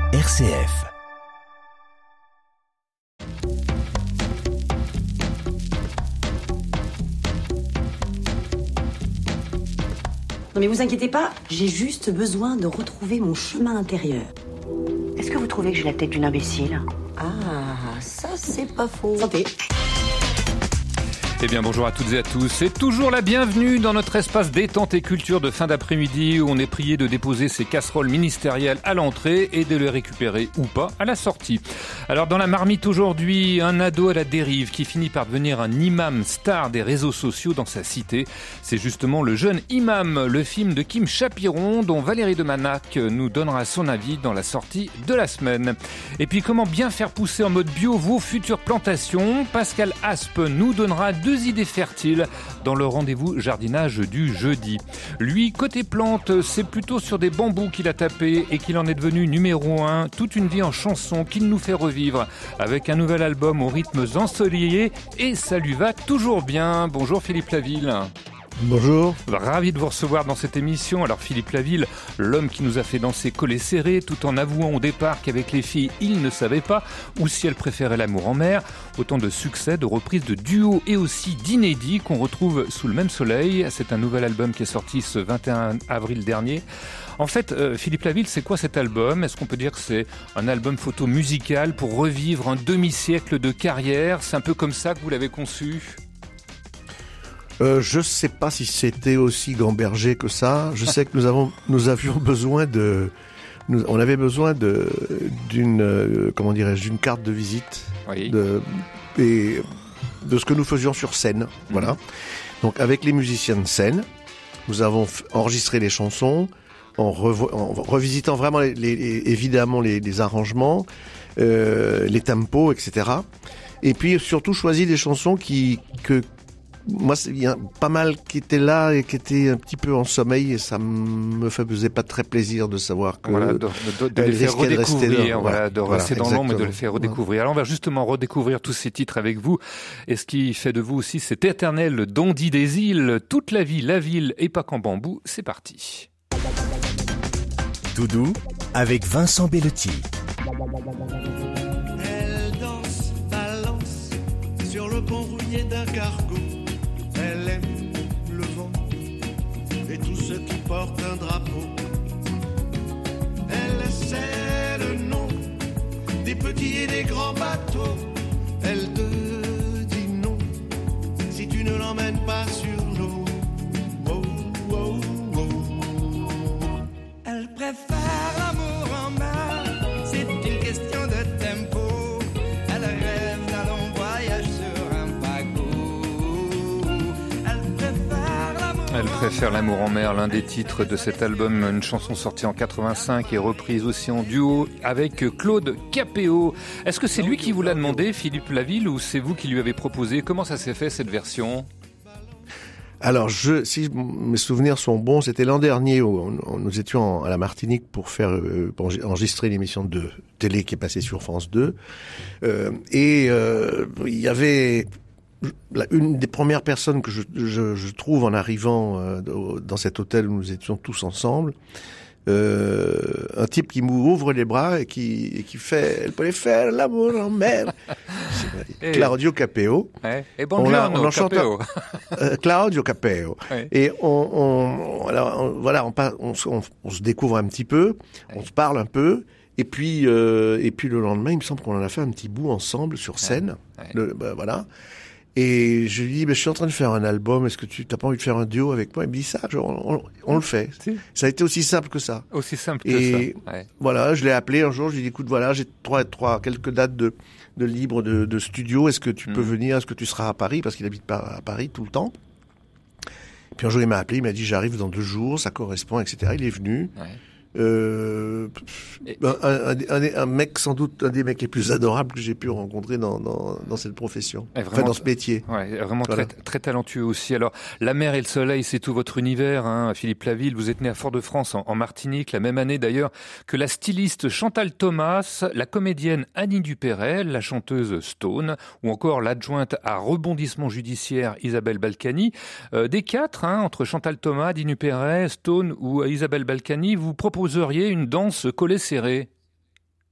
RCF. Non mais vous inquiétez pas, j'ai juste besoin de retrouver mon chemin intérieur. Est-ce que vous trouvez que j'ai la tête d'une imbécile ? Ah, ça c'est pas faux. Santé. Eh bien bonjour à toutes et à tous, c'est toujours la bienvenue dans notre espace détente et culture de fin d'après-midi où on est prié de déposer ses casseroles ministérielles à l'entrée et de les récupérer ou pas à la sortie. Alors dans la marmite aujourd'hui, un ado à la dérive qui finit par devenir un imam star des réseaux sociaux dans sa cité. C'est justement Le Jeune Imam, le film de Kim Chapiron dont Valérie de Manac nous donnera son avis dans la sortie de la semaine. Et puis comment bien faire pousser en mode bio vos futures plantations. Pascal Aspe nous donnera 2 idées fertiles dans le rendez-vous jardinage du jeudi. Lui, côté plantes, c'est plutôt sur des bambous qu'il a tapé et qu'il en est devenu numéro 1, toute une vie en chanson qu'il nous fait revivre avec un nouvel album aux rythmes ensoleillés et ça lui va toujours bien. Bonjour Philippe Laville. Bonjour. Ravi de vous recevoir dans cette émission. Alors Philippe Laville, l'homme qui nous a fait danser collé serré tout en avouant au départ qu'avec les filles, il ne savait pas ou si elle préférait l'amour en mer. Autant de succès, de reprises, de duos et aussi d'inédits qu'on retrouve sous le même soleil. C'est un nouvel album qui est sorti ce 21 avril dernier. En fait, Philippe Laville, c'est quoi cet album ? Est-ce qu'on peut dire que c'est un album photo musical pour revivre un demi-siècle de carrière ? C'est un peu comme ça que vous l'avez conçu ? Je sais pas si c'était aussi gamberger que ça. Je sais que nous avions besoin on avait besoin d'une carte de visite, oui. et de ce que nous faisions sur scène. Voilà. Donc avec les musiciens de scène, nous avons enregistré les chansons en revisitant vraiment évidemment les arrangements, les tempos, etc. Et puis surtout choisi des chansons que moi, il y a pas mal qui étaient là et qui étaient un petit peu en sommeil et ça me faisait pas très plaisir de savoir que voilà, de les faire redécouvrir, de rester dans l'ombre et de les faire redécouvrir. Alors on va justement redécouvrir tous ces titres avec vous et ce qui fait de vous aussi cet éternel dandy des îles, toute la vie, la ville et pas qu'en bambou, c'est parti. Tout doux avec Vincent Bellotti. Elle danse, balance sur le pont rouillé d'un cargo. Elle aime le vent et tous ceux qui portent un drapeau. Elle sait le nom des petits et des grands bateaux. Elle te dit non si tu ne l'emmènes pas sur l'eau. Oh, oh, oh. Elle préfère l'amour en mer, c'est une question de tempo. Elle rêve d'un long voyage sur un paquebot. Elle préfère l'amour en mer, l'un des titres de cet album, une chanson sortie en 85 et reprise aussi en duo avec Claude Capéo. Est-ce que c'est lui qui vous l'a demandé, Philippe Laville, ou c'est vous qui lui avez proposé ? Comment ça s'est fait cette version ? Alors, si mes souvenirs sont bons, c'était l'an dernier où nous étions à la Martinique pour enregistrer l'émission de télé qui est passée sur France 2. Il y avait une des premières personnes que je trouve en arrivant dans cet hôtel où nous étions tous ensemble. Un type qui m'ouvre les bras et qui fait, elle peut faire l'amour en mer. Claudio Capéo. Ouais. Et buongiorno, Capéo. Claudio Capéo. Ouais. Et on se découvre un petit peu, on se parle un peu, et puis le lendemain, il me semble qu'on en a fait un petit bout ensemble sur scène. Ouais. Voilà. Et je lui dis, je suis en train de faire un album, est-ce que tu n'as pas envie de faire un duo avec moi ? Il me dit ça, on le fait. Si. Ça a été aussi simple que ça. Aussi simple que ça. Ouais. Voilà, je l'ai appelé un jour, je lui ai dit, écoute, voilà, j'ai quelques dates de libre de studio, est-ce que tu peux venir, est-ce que tu seras à Paris ? Parce qu'il habite pas à Paris tout le temps. Et puis un jour, il m'a appelé, il m'a dit, j'arrive dans 2 jours, ça correspond, etc. Il est venu. Ouais. Un mec, sans doute un des mecs les plus adorables que j'ai pu rencontrer dans cette profession, dans ce métier. Ouais, vraiment voilà. très talentueux aussi. Alors, la mer et le soleil, c'est tout votre univers, hein, Philippe Laville. Vous êtes né à Fort-de-France, en Martinique, la même année d'ailleurs que la styliste Chantal Thomas, la comédienne Annie Dupéret, la chanteuse Stone, ou encore l'adjointe à rebondissement judiciaire Isabelle Balkany. Des 4, entre Chantal Thomas, Annie Dupéret, Stone ou Isabelle Balkany, vous proposeriez une danse collée serrée.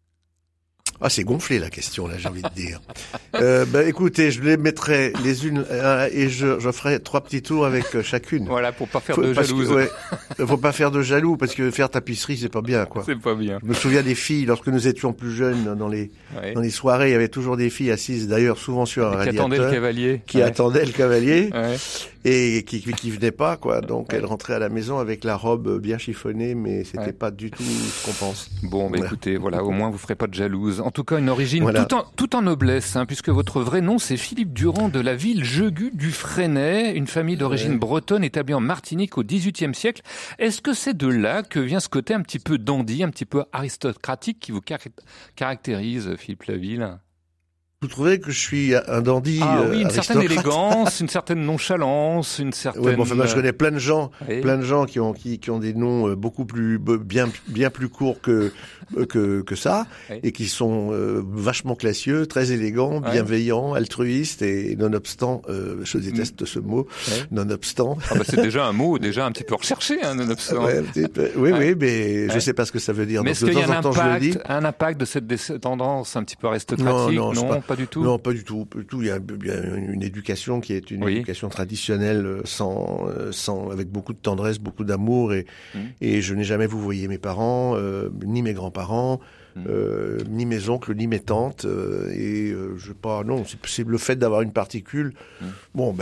Ah, c'est gonflé la question, là, j'ai envie de dire. Écoutez, je les mettrai les unes et je ferai 3 petits tours avec chacune. Voilà, pour pas faire de jalouse. Faut pas faire de jaloux, parce que faire tapisserie, c'est pas bien, quoi. C'est pas bien. Je me souviens des filles, lorsque nous étions plus jeunes, dans les soirées, il y avait toujours des filles assises, d'ailleurs, souvent sur un radiateur. Qui attendaient le cavalier. Qui attendaient le cavalier. Ouais. Et qui venaient pas, quoi. Donc, elles rentraient à la maison avec la robe bien chiffonnée, mais c'était pas du tout ce qu'on pense. Bon, écoutez, voilà, au moins vous ferez pas de jalouse. En tout cas, une origine tout en noblesse, hein, puisque votre vrai nom, c'est Philippe Durand de la ville Jegut du Fresnay, une famille d'origine bretonne établie en Martinique au XVIIIe siècle. Est-ce que c'est de là que vient ce côté un petit peu dandy, un petit peu aristocratique qui vous caractérise, Philippe Laville? Vous trouvez que je suis un dandy oui, une certaine aristocrate. Élégance, une certaine nonchalance, une certaine... Oui, moi je connais plein de gens qui ont des noms beaucoup plus bien plus courts que ça, et qui sont vachement classieux, très élégants, bienveillants, altruistes, et nonobstant, je déteste ce mot, nonobstant. Ah c'est déjà un mot un petit peu recherché, hein, nonobstant. Oui, mais je sais pas ce que ça veut dire. Mais donc, est-ce qu'il y a un impact de cette tendance un petit peu aristocratique? Non, pas du tout. Non, pas du tout. Il y a une éducation qui est une éducation traditionnelle, avec beaucoup de tendresse, beaucoup d'amour, et je n'ai jamais vouvoyé mes parents, ni mes grands-parents, ni mes oncles, ni mes tantes, c'est le fait d'avoir une particule. Bon,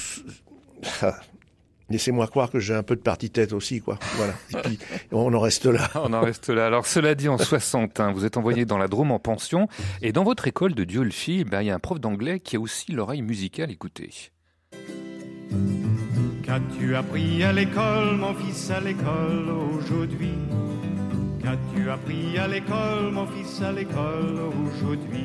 laissez-moi croire que j'ai un peu de partie-tête aussi, quoi. Voilà. Et puis, on en reste là. On en reste là. Alors, cela dit, en 60, vous êtes envoyé dans la Drôme en pension. Et dans votre école de Dieulefit, il y a un prof d'anglais qui a aussi l'oreille musicale. Écoutez. Qu'as-tu appris à l'école, mon fils, à l'école aujourd'hui? Qu'as-tu appris à l'école, mon fils, à l'école aujourd'hui?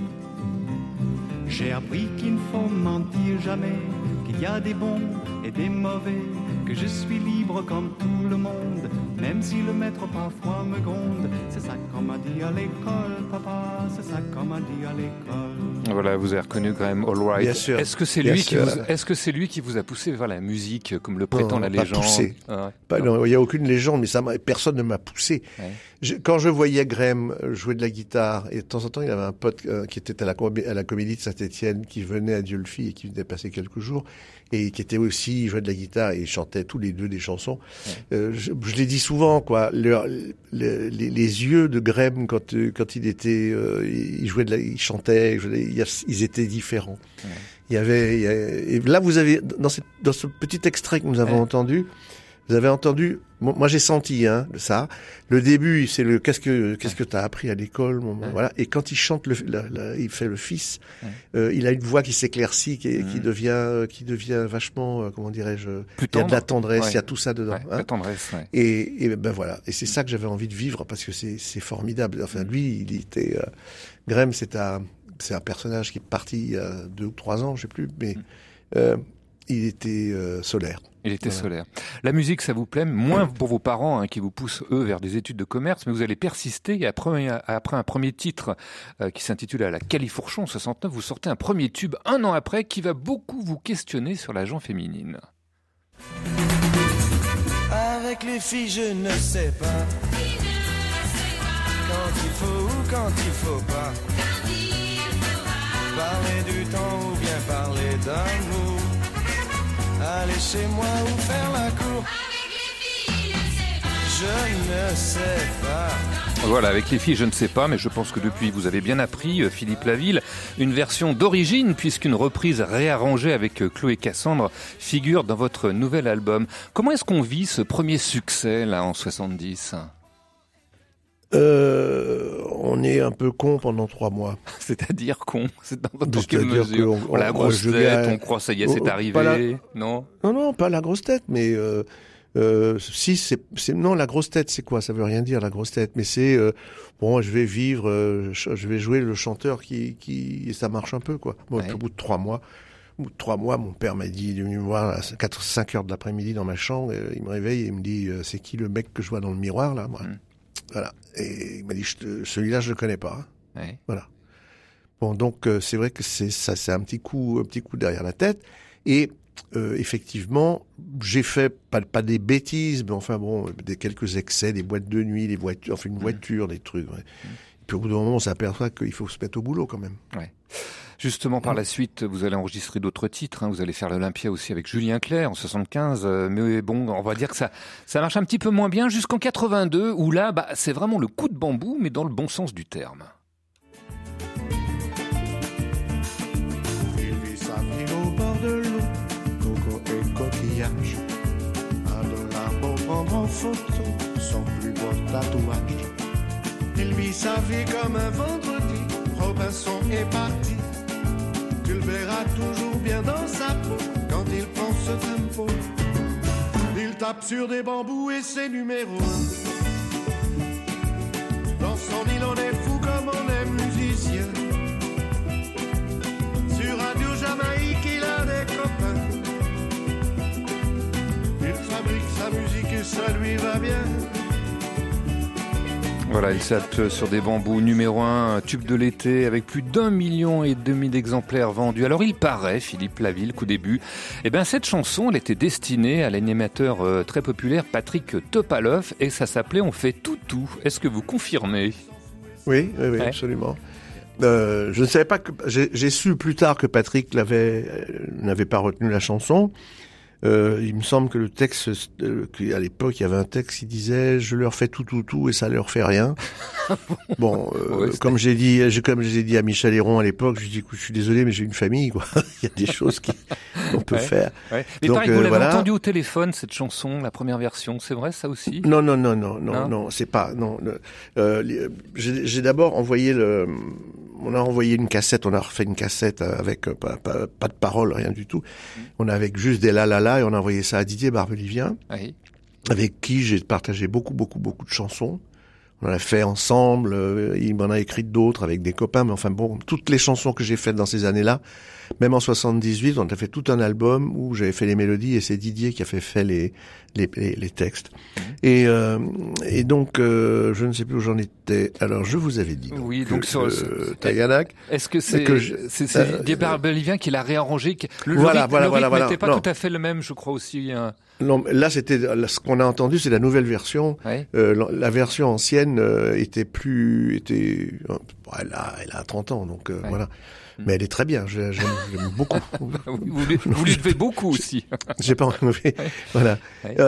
J'ai appris qu'il ne faut mentir jamais, qu'il y a des bons et des mauvais, que je suis libre comme tout le monde, même si le maître parfois me gronde. C'est ça qu'on m'a dit à l'école, papa, c'est ça qu'on m'a dit à l'école. Voilà, vous avez reconnu Graham Allwright. Bien sûr. Est-ce que c'est lui qui vous a poussé vers la musique, comme le prétend la légende? Pas poussé. Non, il n'y a aucune légende, mais personne ne m'a poussé. Quand je voyais Graham jouer de la guitare, et de temps en temps, il avait un pote qui était à la Comédie de Saint-Étienne, qui venait à Dieulefit et qui venait passer quelques jours, et qui était aussi, il jouait de la guitare et chantait tous les deux des chansons. Je l'ai dit souvent, quoi. Les yeux de Graham quand il était, il jouait il chantait, ils étaient différents. Et là, vous avez dans ce petit extrait que nous avons entendu. Vous avez entendu, moi j'ai senti ça. Le début, c'est le qu'est-ce que t'as appris à l'école, voilà. Et quand il chante il fait le fils, il a une voix qui s'éclaircit, qui devient vachement, comment dirais-je, il y a de la tendresse, il y a tout ça dedans. La tendresse. Et voilà. Et c'est ça que j'avais envie de vivre parce que c'est formidable. Enfin, lui, il était, Graham, c'est un personnage qui est parti il y a 2 ou 3 ans, je sais plus, mais il était solaire. Il était solaire. La musique, ça vous plaît, moins pour vos parents qui vous poussent, eux, vers des études de commerce, mais vous allez persister et après un premier titre qui s'intitule « À la Califourchon » en 69, vous sortez un premier tube 1 an après qui va beaucoup vous questionner sur la gent féminine. Avec les filles, je ne sais pas quand il faut ou quand il faut pas parler du temps ou bien parler d'amour. Aller chez moi ou faire la cour. Avec les filles, je ne sais pas. Voilà, avec les filles, je ne sais pas, mais je pense que depuis, vous avez bien appris, Philippe Laville, une version d'origine, puisqu'une reprise réarrangée avec Chloé Cassandre figure dans votre nouvel album. Comment est-ce qu'on vit ce premier succès, là, en 70 ? On est un peu con pendant 3 mois. C'est-à-dire con? C'est dans quelle mesure? La grosse tête, on croit ça y est, c'est arrivé, non? Non, pas la grosse tête, mais si non, la grosse tête, c'est quoi? Ça veut rien dire, la grosse tête, mais c'est je vais vivre, je vais jouer le chanteur qui ça marche un peu, quoi. Bon, au bout de 3 mois. Au bout de 3 mois, mon père m'a dit, il est venu me voir à 5 heures de l'après-midi dans ma chambre, et il me réveille et il me dit, c'est qui le mec que je vois dans le miroir, là, moi? Voilà. Et il m'a dit, celui-là, je le connais pas. Voilà. Bon, donc, c'est vrai que c'est un petit coup derrière la tête. Et, effectivement, j'ai fait pas des bêtises, mais enfin bon, quelques excès, des boîtes de nuit, des voitures, enfin une voiture, des trucs. Puis au bout d'un moment, on s'aperçoit qu'il faut se mettre au boulot quand même. Ouais. Justement, par la suite, vous allez enregistrer d'autres titres. Vous allez faire l'Olympia aussi avec Julien Clerc en 75. Mais bon, on va dire que ça marche un petit peu moins bien jusqu'en 82, où là, c'est vraiment le coup de bambou, mais dans le bon sens du terme. Il vit sa vie au bord de l'eau, coco et coquillage. $1 pour prendre en photo son plus beau tatouage. Il vit sa vie comme un vendredi, Robinson est parti. Tu le verras toujours bien dans sa peau quand il prend ce tempo. Il tape sur des bambous et c'est numéro 1. Dans son île on est fou comme on est musicien. Sur Radio Jamaïque il a des copains. Il fabrique sa musique et ça lui va bien. Voilà, il tape sur des bambous, numéro 1, tube de l'été, avec plus d'1,5 million d'exemplaires vendus. Alors il paraît, Philippe Laville, qu'au début, cette chanson, elle était destinée à l'animateur très populaire Patrick Topalov, et ça s'appelait On fait tout. Est-ce que vous confirmez ? Oui, ouais. Absolument. Je ne savais pas que... J'ai su plus tard que Patrick n'avait pas retenu la chanson. Il me semble que le texte, qu'à l'époque, il y avait un texte qui disait « Je leur fais tout et ça leur fait rien ». Bon, comme j'ai dit à Michel Héron à l'époque, je dis « Je suis désolé, mais j'ai une famille, quoi. Il y a des choses qu'on peut faire. » Mais pareil, vous l'avez entendu au téléphone, cette chanson, la première version, c'est vrai, ça aussi ? Non, c'est pas... Non. J'ai d'abord envoyé on a envoyé une cassette, on a refait une cassette avec pas de paroles, rien du tout. On a avec juste des la et on a envoyé ça à Didier Barbelivien, avec qui j'ai partagé beaucoup de chansons. On en a fait ensemble, il m'en a écrit d'autres avec des copains, mais enfin bon, toutes les chansons que j'ai faites dans ces années-là, même en 78, on a fait tout un album où j'avais fait les mélodies et c'est Didier qui a fait les textes. Et donc, je ne sais plus où j'en étais. Alors, je vous avais dit. Oui, donc sur Taganak. Est-ce que c'est Didier Barbelivien qui l'a réarrangé? Le rythme n'était pas tout à fait le même, je crois aussi. Non, là ce qu'on a entendu, c'est la nouvelle version. Ouais. La version ancienne elle a 30 ans, donc voilà. Mais elle est très bien, j'aime beaucoup. Vous lui devez beaucoup aussi. J'ai pas enlevé. Voilà.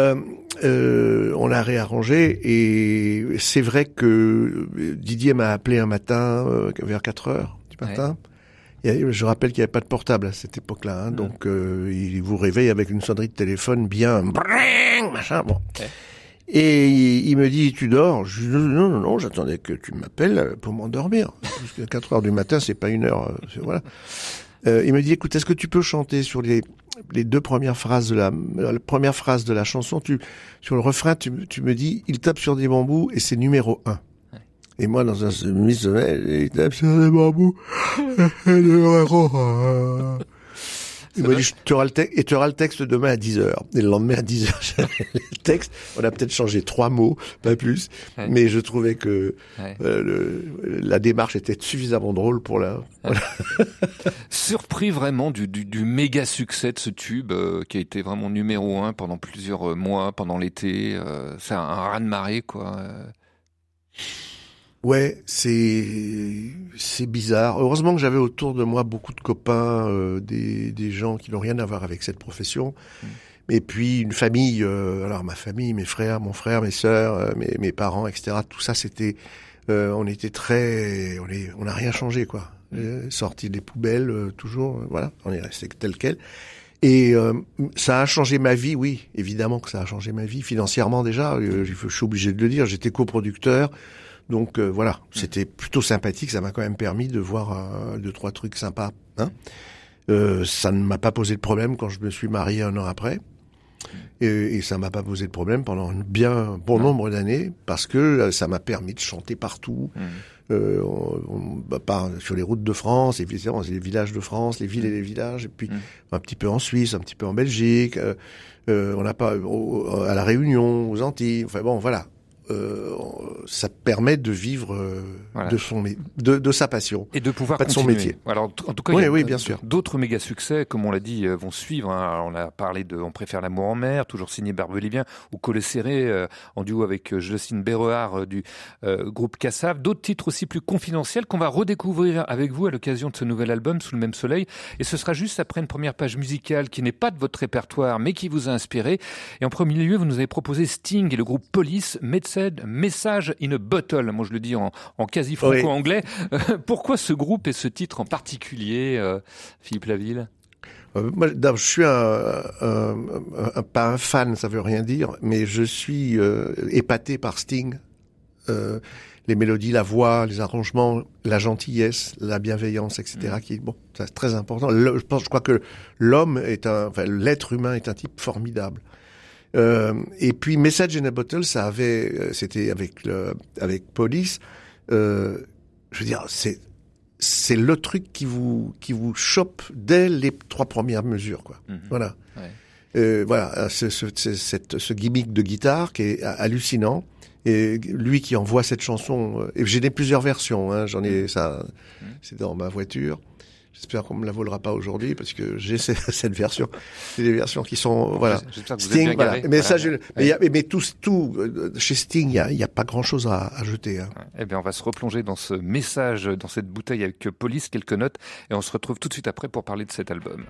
On l'a réarrangé et c'est vrai que Didier m'a appelé un matin vers 4h du matin. Et je rappelle qu'il n'y avait pas de portable à cette époque-là, donc il vous réveille avec une sonnerie de téléphone bien machin. Bon. Et il me dit, tu dors? Je dis, non, j'attendais que tu m'appelles pour m'endormir. Parce que 4h du matin, c'est pas 1h, voilà. Il me dit, écoute, est-ce que tu peux chanter sur les deux premières phrases la première phrase de la chanson, sur le refrain, tu me dis, il tape sur des bambous et c'est numéro 1. Et moi, dans un demi-sommeil, il tape sur des bambous et numéro 1. Il m'a dit, tu auras le texte demain à 10h. Et le lendemain à 10h, j'avais le texte. On a peut-être changé 3 mots, pas plus. Ouais. Mais je trouvais que la démarche était suffisamment drôle pour la... Voilà. Surpris vraiment du méga succès de ce tube, qui a été vraiment numéro 1 pendant plusieurs mois, pendant l'été. C'est un raz-de-marée, quoi. Ouais, c'est bizarre. Heureusement que j'avais autour de moi beaucoup de copains, des gens qui n'ont rien à voir avec cette profession. Et puis une famille, alors ma famille, mes frères, mon frère, mes sœurs, mes parents, etc. Tout ça, c'était, on était on n'a rien changé, quoi. Sorti des poubelles, toujours, voilà, on est resté tel quel. Et ça a changé ma vie, oui, évidemment que ça a changé ma vie financièrement déjà. Je suis obligé de le dire, j'étais coproducteur. Donc voilà, c'était plutôt sympathique, ça m'a quand même permis de voir 2-3 trucs sympas. Hein. Ça ne m'a pas posé de problème quand je me suis marié 1 an après. Et ça m'a pas posé de problème pendant un bon nombre d'années, parce que ça m'a permis de chanter partout, sur les routes de France, évidemment, les villages de France, les villes et les villages, et puis un petit peu en Suisse, un petit peu en Belgique, on n'a pas à la Réunion, aux Antilles, enfin bon, voilà. ça permet de vivre Voilà. de sa passion. Et de pouvoir pas de son continuer. métier. Alors, en tout cas, Oui, il y a oui, bien sûr. d'autres méga succès, comme on l'a dit, vont suivre. Hein. Alors, on a parlé de On préfère l'amour en mer, toujours signé Barbelivien, ou Collet serré, en duo avec Jocelyne Berrehard du groupe Cassav. D'autres titres aussi plus confidentiels qu'on va redécouvrir avec vous à l'occasion de ce nouvel album, Sous le même soleil. Et ce sera juste après une première page musicale qui n'est pas de votre répertoire, mais qui vous a inspiré. Et en premier lieu, vous nous avez proposé Sting et le groupe Police, Message in a Bottle. Moi, je le dis en quasi franco-anglais. Pourquoi ce groupe et ce titre en particulier, Philippe Laville? Moi, je suis pas un fan, ça veut rien dire, mais je suis épaté par Sting. Les mélodies, la voix, les arrangements, la gentillesse, la bienveillance, etc. Qui, bon, c'est très important. Je crois que l'être humain est un type formidable. Et puis Message in a Bottle, c'était avec Police. Je veux dire, c'est le truc qui vous chope dès les 3 premières mesures, quoi. Voilà. Ouais. Voilà, ce gimmick de guitare qui est hallucinant. Et lui qui envoie cette chanson, et j'ai plusieurs versions, hein, c'est dans ma voiture. J'espère qu'on me la volera pas aujourd'hui parce que j'ai cette version. C'est des versions qui sont, voilà. J'espère que vous Sting, êtes bien garé. Mais voilà. ça, mais tout, chez Sting, il y a pas grand chose à ajouter, hein. Eh bien, on va se replonger dans ce message, dans cette bouteille avec Police, quelques notes, et on se retrouve tout de suite après pour parler de cet album.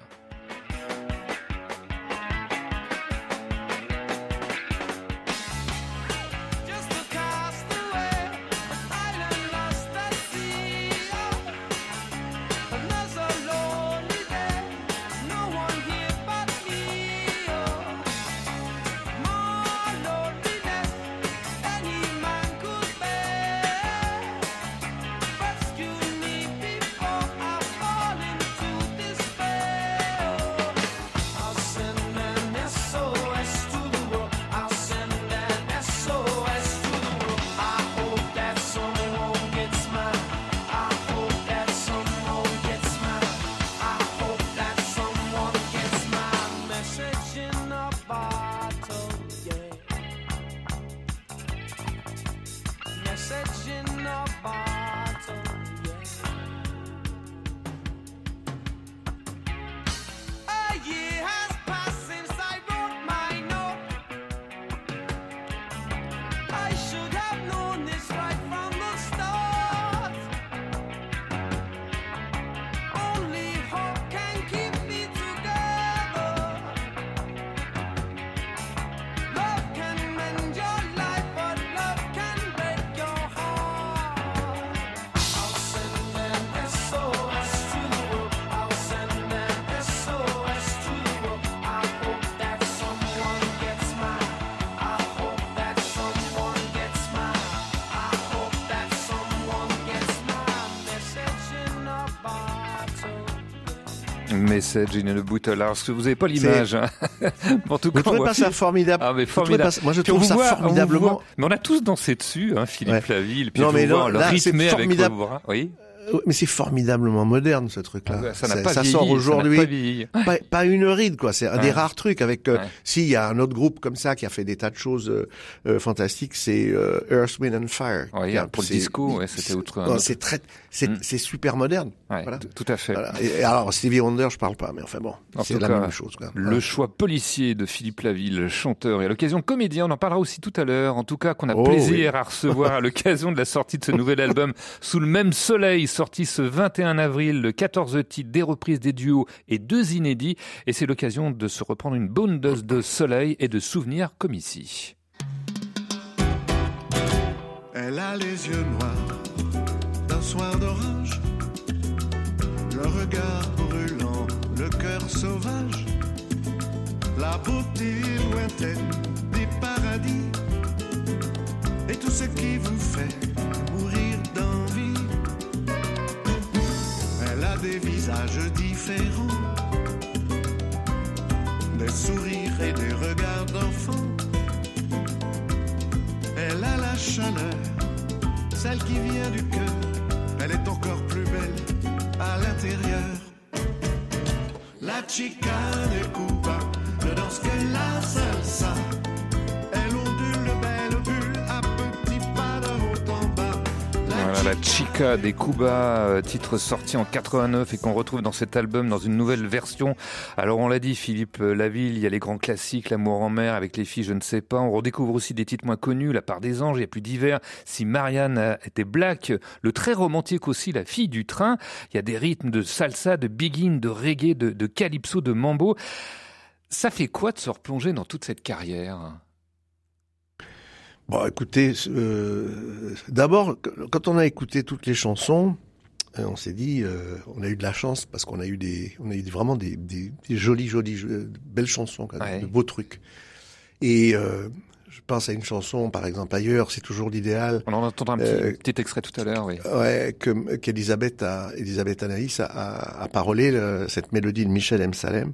Message in a Bottle. Alors, parce que vous n'avez pas l'image. Hein. En tout cas, vous trouvez pas ça formidable? Ah, mais formidable. Moi, je trouve ça formidablement. Mais on a tous dansé dessus, hein, Philippe Laville. Puis non, mais non, le rythmé avec vos bras. Oui. Mais c'est formidablement moderne, ce truc-là. Ah, ça n'a pas vieilli, sort aujourd'hui. Pas une ride, quoi. C'est un des rares trucs avec, s'il y a un autre groupe comme ça qui a fait des tas de choses, fantastiques, c'est, Earth, Wind and Fire. Oui, pour le disco, c'était outre. C'est super moderne. Ouais, voilà. Tout à fait. Voilà. Et alors, Stevie Wonder, je parle pas, mais enfin bon, c'est la même chose, quoi. Le choix policier de Philippe Laville, chanteur, et à l'occasion comédien, on en parlera aussi tout à l'heure. En tout cas, qu'on a plaisir à recevoir à l'occasion de la sortie de ce nouvel album, Sous le même soleil, sorti ce 21 avril, le 14 titres, des reprises, des duos et 2 inédits. Et c'est l'occasion de se reprendre une bonne dose de soleil et de souvenirs comme ici. Elle a les yeux noirs d'un soir d'orage, le regard brûlant, le cœur sauvage, la beauté lointaine des paradis et tout ce qui vous fait mourir d'envie. Elle a des visages différents, des sourires et des regards d'enfant. Elle a la chaleur, celle qui vient du cœur. Elle est encore plus belle à l'intérieur. La chica de Cuba ne danse que la salsa. Elle ondule le belle bulle à peu Voilà, la Chica des Cuba, titre sorti en 89 et qu'on retrouve dans cet album dans une nouvelle version. Alors on l'a dit, Philippe Laville, il y a les grands classiques, L'amour en mer, Avec les filles, je ne sais pas. On redécouvre aussi des titres moins connus, La part des anges, Il y a plus d'hiver, Si Marianne était black, le très romantique aussi, La fille du train. Il y a des rythmes de salsa, de biguine, de reggae, de calypso, de mambo. Ça fait quoi de se replonger dans toute cette carrière ? Bon, écoutez, d'abord, quand on a écouté toutes les chansons, on s'est dit, on a eu de la chance parce qu'on a eu vraiment des jolies, belles chansons, quand même, de beaux trucs. Et je pense à une chanson, par exemple, Ailleurs, c'est toujours l'idéal. On en entendra un petit extrait tout à l'heure, oui. Ouais, qu'Elisabeth Anaïs a parolé cette mélodie de Michel M. Salem.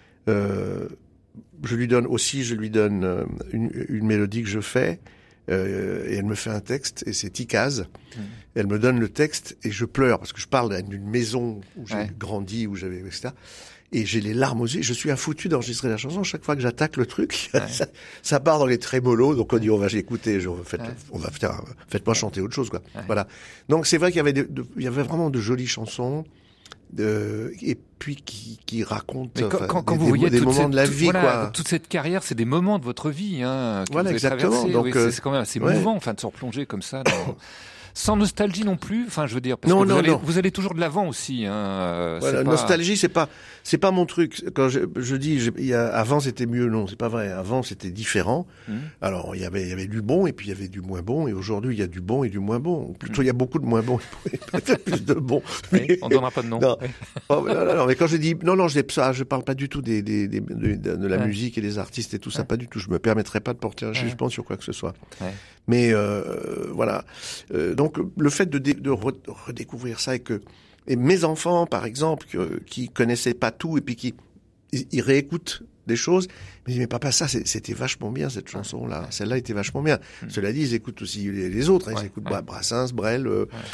Je lui donne une mélodie que je fais. Et elle me fait un texte, et c'est Ticaz. Elle me donne le texte, et je pleure, parce que je parle d'une maison où j'ai grandi, où j'avais, etc. Et j'ai les larmes aux yeux. Je suis un foutu d'enregistrer la chanson. Chaque fois que j'attaque le truc, ça part dans les trémolos. Donc on dit, on va écouter, faites-moi chanter autre chose, quoi. Voilà. Donc c'est vrai qu'il y avait vraiment de jolies chansons. Et puis qui raconte quand vous voyez des moments de la vie, quoi. Toute cette carrière, c'est des moments de votre vie, hein, que voilà, vous avez exactement. traversé. Donc c'est quand même assez mouvant, de se replonger comme ça. Sans nostalgie non plus, je veux dire, parce que vous allez toujours de l'avant aussi, hein. Voilà, nostalgie, c'est pas mon truc. Quand je dis, avant c'était mieux, non, c'est pas vrai. Avant c'était différent. Alors il y avait du bon et puis il y avait du moins bon, et aujourd'hui il y a du bon et du moins bon. Plutôt il y a beaucoup de moins bon et peut-être plus de bon. Oui, on donnera pas de nom. Non. Non, mais quand je dis non, je parle pas du tout de la musique et des artistes et tout ça, pas du tout. Je me permettrais pas de porter un jugement sur quoi que ce soit. Mais voilà. Donc le fait de redécouvrir ça et mes enfants par exemple qui connaissaient pas tout et puis qui ils réécoutent des choses, mais papa, ça c'était vachement bien cette chanson là, celle-là était vachement bien. Cela dit, ils écoutent aussi les autres, ils écoutent Brassens, Brel,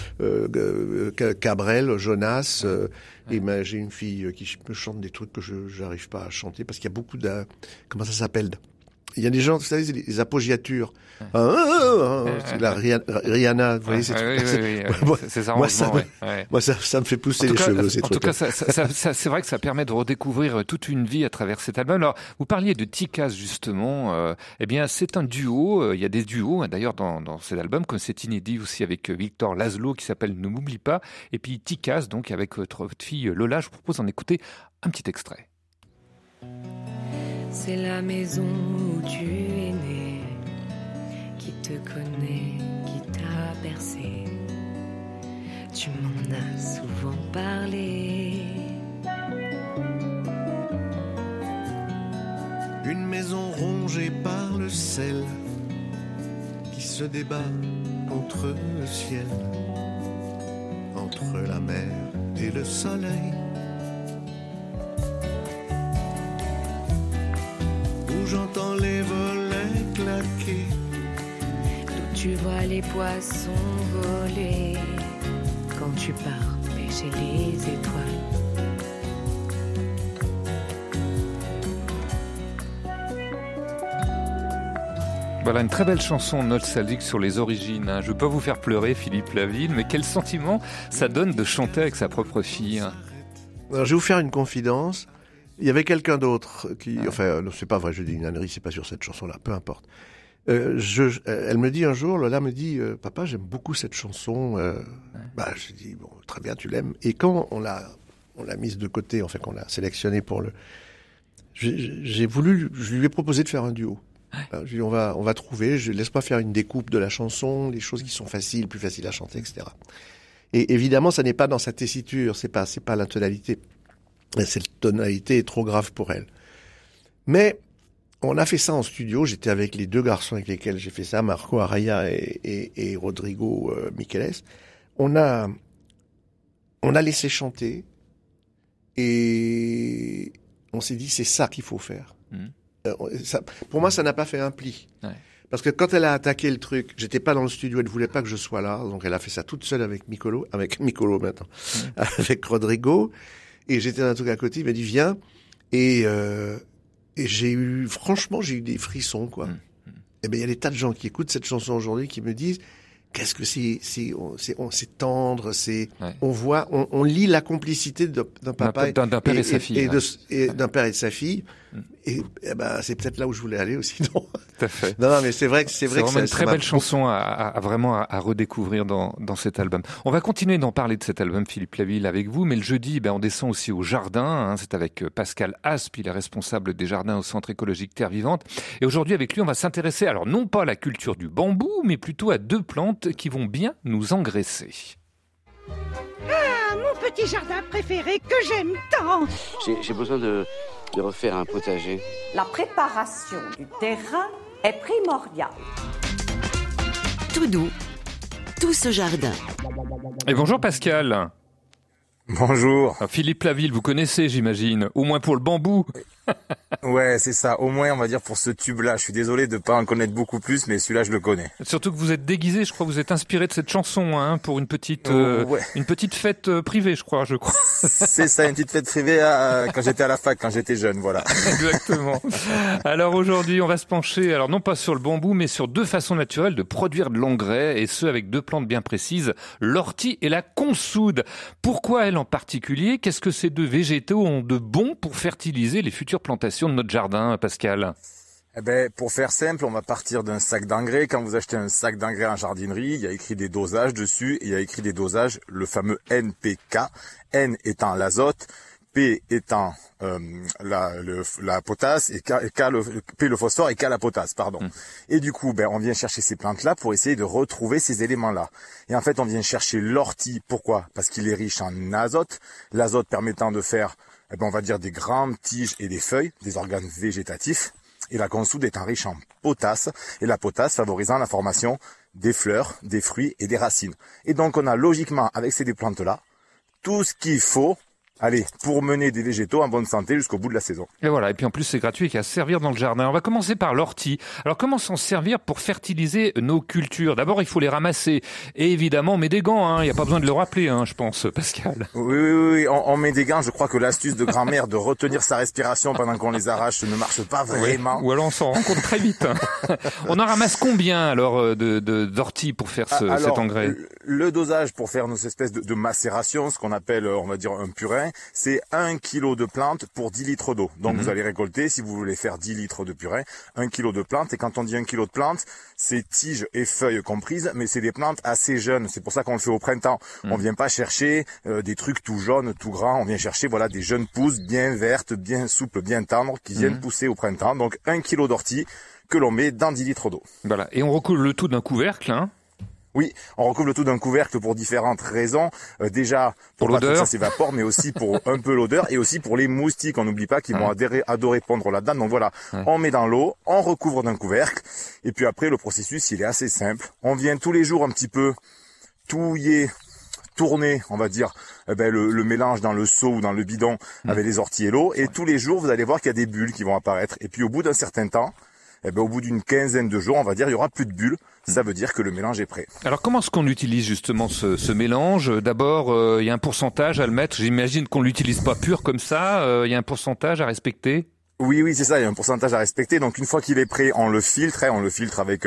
Cabrel, Jonas, et j'ai une fille qui me chante des trucs que j'arrive pas à chanter parce qu'il y a beaucoup comment ça s'appelle? Il y a des gens, vous savez, les appoggiatures. C'est la Rihanna, vous voyez, c'est ça. Moi, ça me fait pousser les cheveux, ces trucs. En tout cas, c'est vrai que ça permet de redécouvrir toute une vie à travers cet album. Alors, vous parliez de Ticaz, justement. Eh bien, c'est un duo. Il y a des duos, d'ailleurs, dans cet album, comme c'est inédit aussi avec Victor Laszlo, qui s'appelle Ne m'oublie pas. Et puis Ticaz, donc, avec votre fille Lola. Je vous propose d'en écouter un petit extrait. C'est la maison où tu es né, qui te connaît, qui t'a bercé. Tu m'en as souvent parlé. Une maison rongée par le sel qui se débat contre le ciel, entre la mer et le soleil. Où j'entends les volets claquer, d'où tu vois les poissons voler, quand tu pars pêcher les étoiles. Voilà une très belle chanson nostalgique sur les origines. Je ne veux pas vous faire pleurer, Philippe Laville, mais quel sentiment ça donne de chanter avec sa propre fille. Alors, je vais vous faire une confidence. Il y avait quelqu'un d'autre qui... Enfin, c'est pas vrai, je dis une ânerie, c'est pas sur cette chanson-là, peu importe. Elle me dit un jour, Lola me dit, papa, j'aime beaucoup cette chanson. Je dis, bon, très bien, tu l'aimes. Et quand on l'a mise de côté, enfin, qu'on l'a sélectionnée pour je lui ai proposé de faire un duo. Alors, je lui ai dit, on va trouver, laisse-moi faire une découpe de la chanson, les choses qui sont plus faciles à chanter, etc. Et évidemment, ça n'est pas dans sa tessiture, c'est pas la tonalité. Cette tonalité est trop grave pour elle. Mais on a fait ça en studio. J'étais avec les deux garçons avec lesquels j'ai fait ça, Marco Araya et Rodrigo Micheles. On a laissé chanter et on s'est dit c'est ça qu'il faut faire. Pour moi, ça n'a pas fait un pli. Parce que quand elle a attaqué le truc, j'étais pas dans le studio, elle voulait pas que je sois là, donc elle a fait ça toute seule avec Micolo maintenant, avec Rodrigo. Et j'étais dans un truc à côté, il m'a dit viens, et j'ai eu des frissons, quoi. Et ben il y a des tas de gens qui écoutent cette chanson aujourd'hui qui me disent qu'est-ce que c'est tendre, on lit la complicité d'un papa d'un père et sa fille, et d'un père et de sa fille. Et c'est peut-être là où je voulais aller aussi, non? Tout à fait. Non, mais c'est vrai que c'est vraiment une très belle chanson à redécouvrir dans cet album. On va continuer d'en parler de cet album, Philippe Laville, avec vous, mais le jeudi, on descend aussi au jardin. C'est avec Pascal Asp, il est responsable des jardins au Centre écologique Terre Vivante. Et aujourd'hui, avec lui, on va s'intéresser, alors non pas à la culture du bambou, mais plutôt à 2 plantes qui vont bien nous engraisser. Ah, mon petit jardin préféré que j'aime tant. J'ai besoin de refaire un potager. La préparation du terrain est primordiale. Tout doux, tout ce jardin. Et bonjour Pascal. Bonjour. Philippe Laville, vous connaissez, j'imagine, au moins pour le bambou. Ouais, c'est ça. Au moins, on va dire pour ce tube-là. Je suis désolé de pas en connaître beaucoup plus, mais celui-là, je le connais. Surtout que vous êtes déguisé, je crois que vous êtes inspiré de cette chanson, pour une petite fête privée, je crois. C'est ça, une petite fête privée quand j'étais à la fac, quand j'étais jeune, voilà. Exactement. Alors aujourd'hui, on va se pencher, alors non pas sur le bambou, mais sur 2 façons naturelles de produire de l'engrais, et ce avec 2 plantes bien précises, l'ortie et la consoude. Pourquoi elle en particulier? Qu'est-ce que ces 2 végétaux ont de bon pour fertiliser les futures plantations de notre jardin, Pascal? Pour faire simple, on va partir d'un sac d'engrais. Quand vous achetez un sac d'engrais en jardinerie, il y a écrit des dosages dessus, et il y a écrit des dosages, le fameux NPK. N étant l'azote, P étant la potasse, et P le phosphore et K la potasse, pardon. Et du coup, on vient chercher ces plantes-là pour essayer de retrouver ces éléments-là. Et en fait, on vient chercher l'ortie. Pourquoi? Parce qu'il est riche en azote. L'azote permettant de faire, on va dire, des grandes tiges et des feuilles, des organes végétatifs. Et la consoude étant riche en potasse, et la potasse favorisant la formation des fleurs, des fruits et des racines. Et donc on a logiquement, avec ces 2 plantes-là, tout ce qu'il faut, pour mener des végétaux en bonne santé jusqu'au bout de la saison. Et voilà, et puis en plus c'est gratuit et qu'il y a à servir dans le jardin. On va commencer par l'ortie. Alors comment s'en servir pour fertiliser nos cultures? D'abord il faut les ramasser. Et évidemment on met des gants, il n'y a pas besoin de le rappeler, je pense, Pascal. Oui, on met des gants. Je crois que l'astuce de grand-mère de retenir sa respiration pendant qu'on les arrache ne marche pas vraiment. Oui. Ou alors on s'en rend compte très vite. On en ramasse combien alors d'ortie pour faire cet engrais? Le dosage pour faire nos espèces de macération, ce qu'on appelle, on va dire, un purin, c'est 1 kilo de plantes pour 10 litres d'eau. Donc vous allez récolter, si vous voulez faire 10 litres de purin, 1 kilo de plantes. Et quand on dit 1 kilo de plantes, c'est tiges et feuilles comprises, mais c'est des plantes assez jeunes. C'est pour ça qu'on le fait au printemps. On vient pas chercher des trucs tout jaunes, tout grands. On vient chercher des jeunes pousses bien vertes, bien souples, bien tendres, qui viennent pousser au printemps. Donc 1 kilo d'ortie que l'on met dans 10 litres d'eau. Voilà. Et on recouvre le tout d'un couvercle, Oui, on recouvre le tout d'un couvercle pour différentes raisons. Déjà, pour pas que ça s'évapore, mais aussi pour un peu l'odeur, et aussi pour les moustiques. On n'oublie pas qu'ils vont adorer pondre là-dedans. Donc voilà, on met dans l'eau, on recouvre d'un couvercle, et puis après, le processus, il est assez simple. On vient tous les jours un petit peu touiller, tourner, on va dire, le mélange dans le seau ou dans le bidon avec les orties et l'eau, et tous les jours, vous allez voir qu'il y a des bulles qui vont apparaître. Et puis au bout d'un certain temps, au bout d'une quinzaine de jours, on va dire, il y aura plus de bulles. Ça veut dire que le mélange est prêt. Alors comment est-ce qu'on utilise justement ce mélange? D'abord, il y a un pourcentage à le mettre. J'imagine qu'on l'utilise pas pur comme ça. Il y a un pourcentage à respecter. Oui, c'est ça, il y a un pourcentage à respecter. Donc une fois qu'il est prêt, on le filtre avec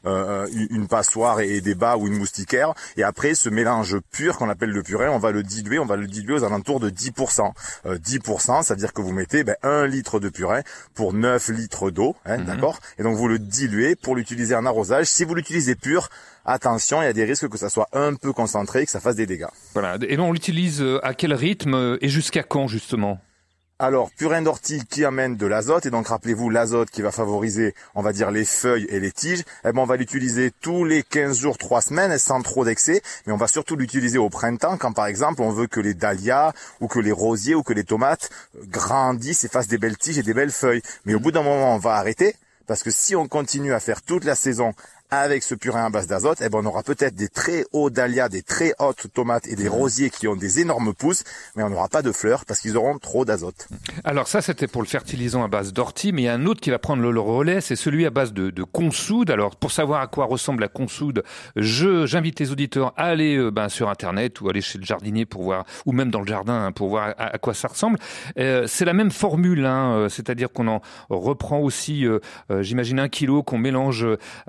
une passoire et des bas ou une moustiquaire. Et après, ce mélange pur qu'on appelle le purin, on va le diluer aux alentours de 10%. 10%, ça veut dire que vous mettez 1 litre de purin pour 9 litres d'eau, d'accord? Et donc vous le diluez pour l'utiliser en arrosage. Si vous l'utilisez pur, attention, il y a des risques que ça soit un peu concentré et que ça fasse des dégâts. Voilà. Et on l'utilise à quel rythme et jusqu'à quand justement? Alors, purin d'ortie qui amène de l'azote, et donc rappelez-vous l'azote qui va favoriser, on va dire, les feuilles et les tiges, on va l'utiliser tous les 15 jours, 3 semaines, sans trop d'excès, mais on va surtout l'utiliser au printemps, quand par exemple on veut que les dahlias, ou que les rosiers, ou que les tomates grandissent et fassent des belles tiges et des belles feuilles. Mais au bout d'un moment, on va arrêter, parce que si on continue à faire toute la saison avec ce purin à base d'azote, on aura peut-être des très hauts dahlias, des très hautes tomates et des rosiers qui ont des énormes pousses, mais on n'aura pas de fleurs parce qu'ils auront trop d'azote. Alors ça, c'était pour le fertilisant à base d'ortie, mais il y a un autre qui va prendre le relais, c'est celui à base de consoude. Alors pour savoir à quoi ressemble la consoude, j'invite les auditeurs à aller sur Internet ou aller chez le jardinier pour voir, ou même dans le jardin pour voir à quoi ça ressemble. C'est la même formule, c'est-à-dire qu'on en reprend aussi, j'imagine 1 kilo qu'on mélange avec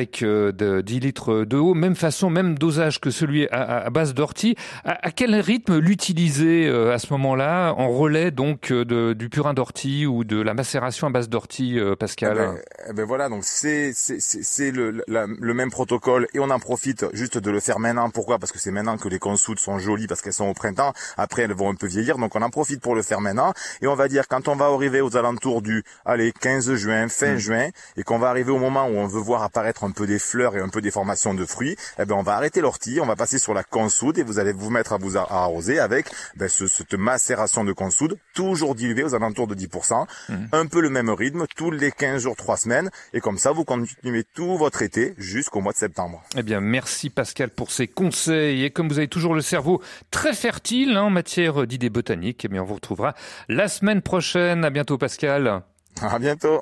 avec 10 litres d'eau, même façon, même dosage que celui à base d'ortie. À quel rythme l'utiliser à ce moment-là, en relais donc du purin d'ortie ou de la macération à base d'ortie, Pascal? Voilà, donc c'est le même protocole et on en profite juste de le faire maintenant. Pourquoi? Parce que c'est maintenant que les consoudes sont jolies parce qu'elles sont au printemps. Après, elles vont un peu vieillir, donc on en profite pour le faire maintenant. Et on va dire, quand on va arriver aux alentours du 15 juin, fin juin, et qu'on va arriver au moment où on veut voir apparaître un peu des fleurs et un peu des formations de fruits, on va arrêter l'ortie, on va passer sur la consoude et vous allez vous mettre à vous arroser avec cette macération de consoude, toujours diluée aux alentours de 10%, un peu le même rythme, tous les 15 jours, 3 semaines, et comme ça vous continuez tout votre été jusqu'au mois de septembre. Eh bien, merci Pascal pour ces conseils, et comme vous avez toujours le cerveau très fertile en matière d'idées botaniques, eh bien on vous retrouvera la semaine prochaine. À bientôt Pascal. À bientôt.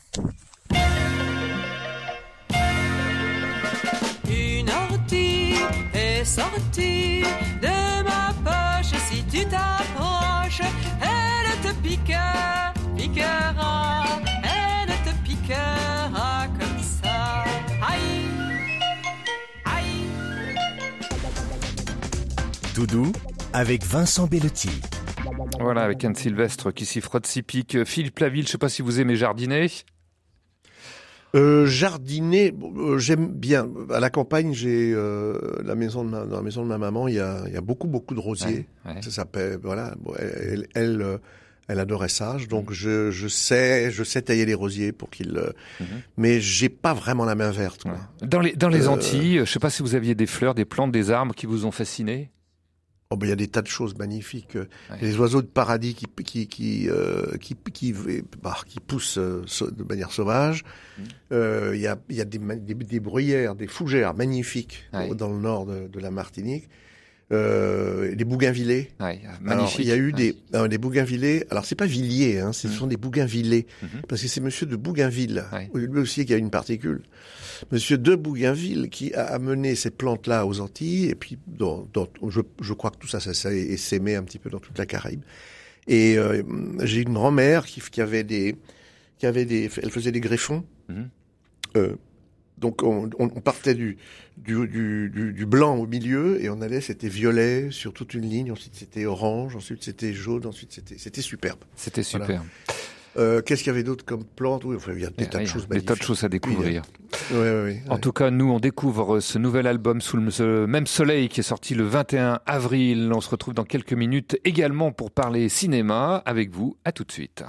Une ortie est sortie de ma poche. Si tu t'approches, elle te piquera. Elle te piquera comme ça. Aïe, aïe. Tout doux avec Vincent Bellotti. Voilà, avec Anne Sylvestre qui s'y frotte si pique. Philippe Laville, je ne sais pas si vous aimez jardiner. Jardiner, j'aime bien. À la campagne, j'ai dans la maison de ma maman, il y a beaucoup de rosiers. Ouais. Ça s'appelle, voilà. Bon, elle adorait ça, donc je sais tailler les rosiers pour qu'il. Mais j'ai pas vraiment la main verte. Quoi. Dans les Antilles, je sais pas si vous aviez des fleurs, des plantes, des arbres qui vous ont fasciné. Oh il y a des tas de choses magnifiques. Les oiseaux de paradis qui poussent de manière sauvage. Il y a des bruyères, des fougères magnifiques dans le nord de la Martinique. Des bougainvillées. Magnifique. Alors, il y a eu des bougainvillées. Alors c'est pas Villiers, ce sont des bougainvillées, parce que c'est Monsieur de Bougainville, lui aussi qui a une particule. Monsieur de Bougainville qui a amené ces plantes-là aux Antilles, et puis je crois que tout ça est sémé un petit peu dans toute la Caraïbe. Et j'ai une grand-mère qui elle faisait des greffons. Donc on partait du blanc au milieu et on allait, c'était violet sur toute une ligne, ensuite c'était orange, ensuite c'était jaune, ensuite c'était superbe. C'était superbe. Voilà. Qu'est-ce qu'il y avait d'autre comme plante? Oui, il y a des tas de choses magnifiques. Des tas de choses à découvrir. Oui. En tout cas, nous, on découvre ce nouvel album sous le même soleil qui est sorti le 21 avril. On se retrouve dans quelques minutes également pour parler cinéma avec vous. À tout de suite.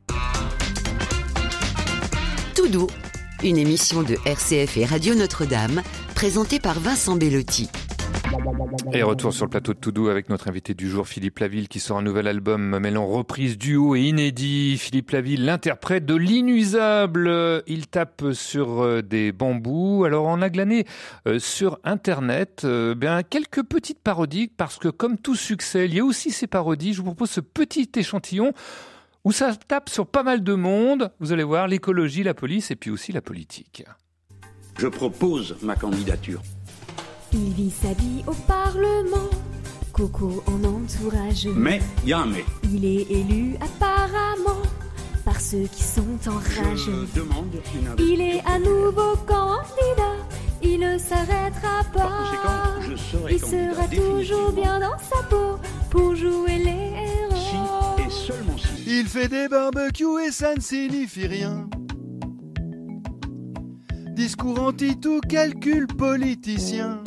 Tout doux, une émission de RCF et Radio Notre-Dame, présentée par Vincent Bellotti. Et retour sur le plateau de Tout doux avec notre invité du jour, Philippe Laville, qui sort un nouvel album mêlant reprise, duo et inédit. Philippe Laville, l'interprète de l'inusable. Il tape sur des bambous. Alors on a glané sur Internet quelques petites parodies, parce que comme tout succès, il y a aussi ces parodies. Je vous propose ce petit échantillon où ça tape sur pas mal de monde. Vous allez voir, l'écologie, la police et puis aussi la politique. Je propose ma candidature. Il vit sa vie au Parlement, Coco en entourage. Mais, il y a un mais. Il est élu apparemment par ceux qui sont en rage. Je demande il est à nouveau candidat, il ne s'arrêtera pas. Par conséquent, je serai il sera toujours bien dans sa peau pour jouer les héros. Si et seulement si. Il fait des barbecues et ça ne signifie rien. Discours anti-tout calcul politicien.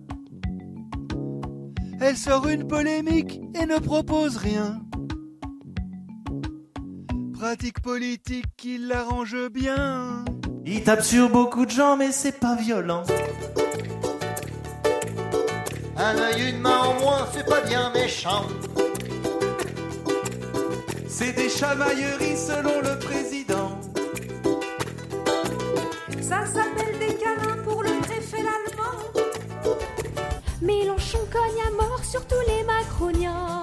Elle sort une polémique et ne propose rien. Pratique politique qui l'arrange bien. Il tape sur beaucoup de gens mais c'est pas violent. Un œil, une main en moins, c'est pas bien méchant. C'est des chamailleries selon le président. Ça s'appelle des câlins pour le préfet l'allemand. Mélenchon cogne à mort sur tous les macroniens.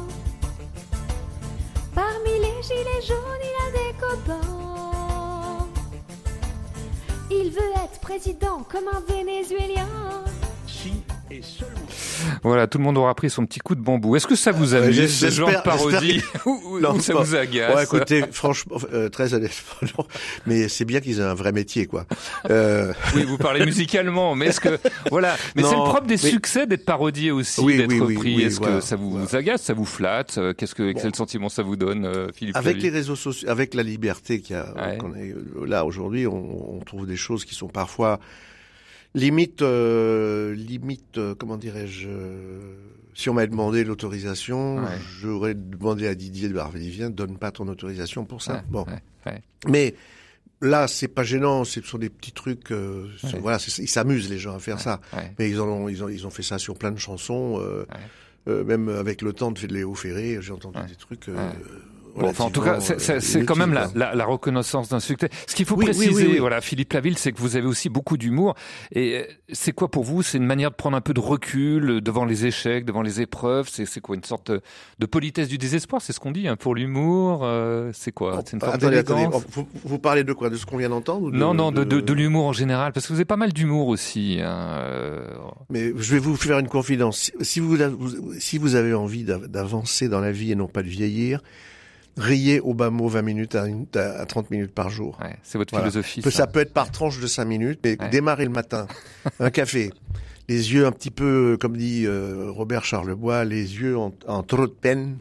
Parmi les gilets jaunes, il a des copains. Il veut être président comme un Vénézuélien. Si Et seulement. Voilà, tout le monde aura pris son petit coup de bambou. Est-ce que ça vous amuse, ce genre de parodie, ou ça vous agace? Ouais, écoutez, franchement, très honnêtement, mais c'est bien qu'ils aient un vrai métier, quoi. Oui, vous parlez musicalement, mais est-ce que, voilà, mais c'est le propre des succès d'être parodié aussi, d'être repris. Est-ce que ça vous agace, ça vous flatte? Quel sentiment ça vous donne, Philippe Avec Laville? les réseaux sociaux, avec la liberté qu'on est là aujourd'hui, on trouve des choses qui sont parfois limite, comment dirais-je, si on m'avait demandé l'autorisation, j'aurais demandé à Didier de Barbelivien, donne pas ton autorisation pour ça. Mais là, c'est pas gênant, ce sont des petits trucs, voilà, ils s'amusent les gens à faire ça. Mais ils ont fait ça sur plein de chansons, même avec le temps de Léo Ferré, j'ai entendu des trucs. Bon, enfin, en tout cas, c'est quand même la reconnaissance d'un succès. Ce qu'il faut préciser, voilà, Philippe Laville, c'est que vous avez aussi beaucoup d'humour. Et c'est quoi pour vous? C'est une manière de prendre un peu de recul devant les échecs, devant les épreuves. C'est quoi, une sorte de politesse du désespoir? C'est ce qu'on dit, hein, pour l'humour. C'est quoi? C'est une forme d'élégance. Vous parlez de quoi? De ce qu'on vient d'entendre? Non, de l'humour en général, parce que vous avez pas mal d'humour aussi. Mais je vais vous faire une confidence. Si vous avez envie d'avancer dans la vie et non pas de vieillir, riez au bas mot 20 minutes à 30 minutes par jour. Ouais, c'est votre philosophie. Ça peut être par tranche de 5 minutes, mais démarrez le matin. Un café. Les yeux un petit peu, comme dit Robert Charlebois, les yeux en trop de peine.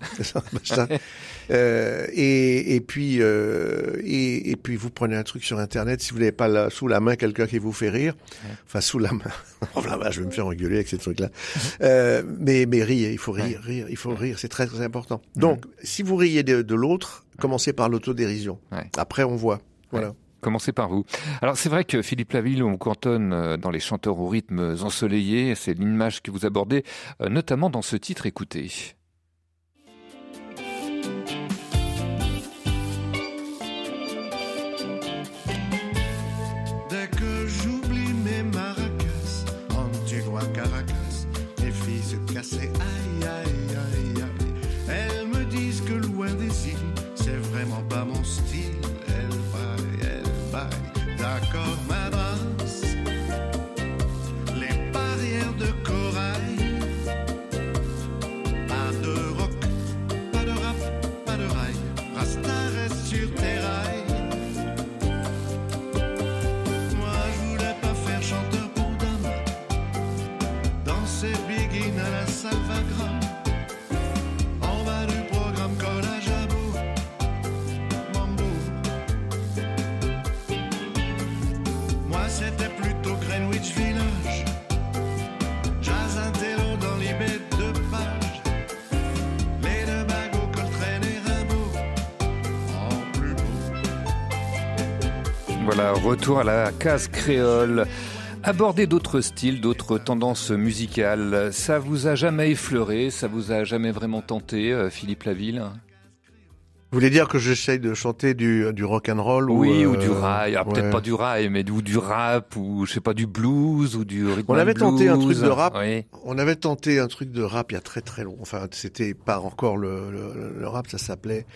Et puis vous prenez un truc sur Internet. Si vous n'avez pas sous la main quelqu'un qui vous fait rire, enfin sous la main. Oh la vache, je vais me faire engueuler avec ces trucs-là. Mais riez, il faut rire, il faut rire, c'est très très important. Donc, si vous riez de l'autre, commencez par l'autodérision. Après, on voit. Voilà. Commencez par vous. Alors c'est vrai que Philippe Laville, on cantonne dans les chanteurs aux rythmes ensoleillés, c'est l'image que vous abordez, notamment dans ce titre, écoutez. Dès que j'oublie mes maracas, Antigua, Caracas, les filles se cassaient, aïe, aïe, aïe, aïe. Elles me disent que loin des îles, c'est vraiment pas mon style. D'accord, Madras, les barrières de corail, pas de rock, pas de rap, pas de rail, Rasta reste sur tes rails. Moi je voulais pas faire chanteur pour dames, danser begin à la Salvagram, en bas du programme collage à bout, mambo. C'était plutôt Greenwich Village, jazz intello dans les bêtes de page, les deux bagots, Coltrane et Rimbaud, en plus beau. Voilà, retour à la case créole. Aborder d'autres styles, d'autres tendances musicales, ça vous a jamais effleuré, ça vous a jamais vraiment tenté, Philippe Laville? Vous voulez dire que j'essaye de chanter du rock and roll ou du rail, alors peut-être pas du rail, mais du rap, ou je sais pas, du blues, ou du rhythm and blues. On avait tenté un truc de rap. Oui. On avait tenté un truc de rap il y a très très longtemps. Enfin, c'était pas encore le rap, ça s'appelait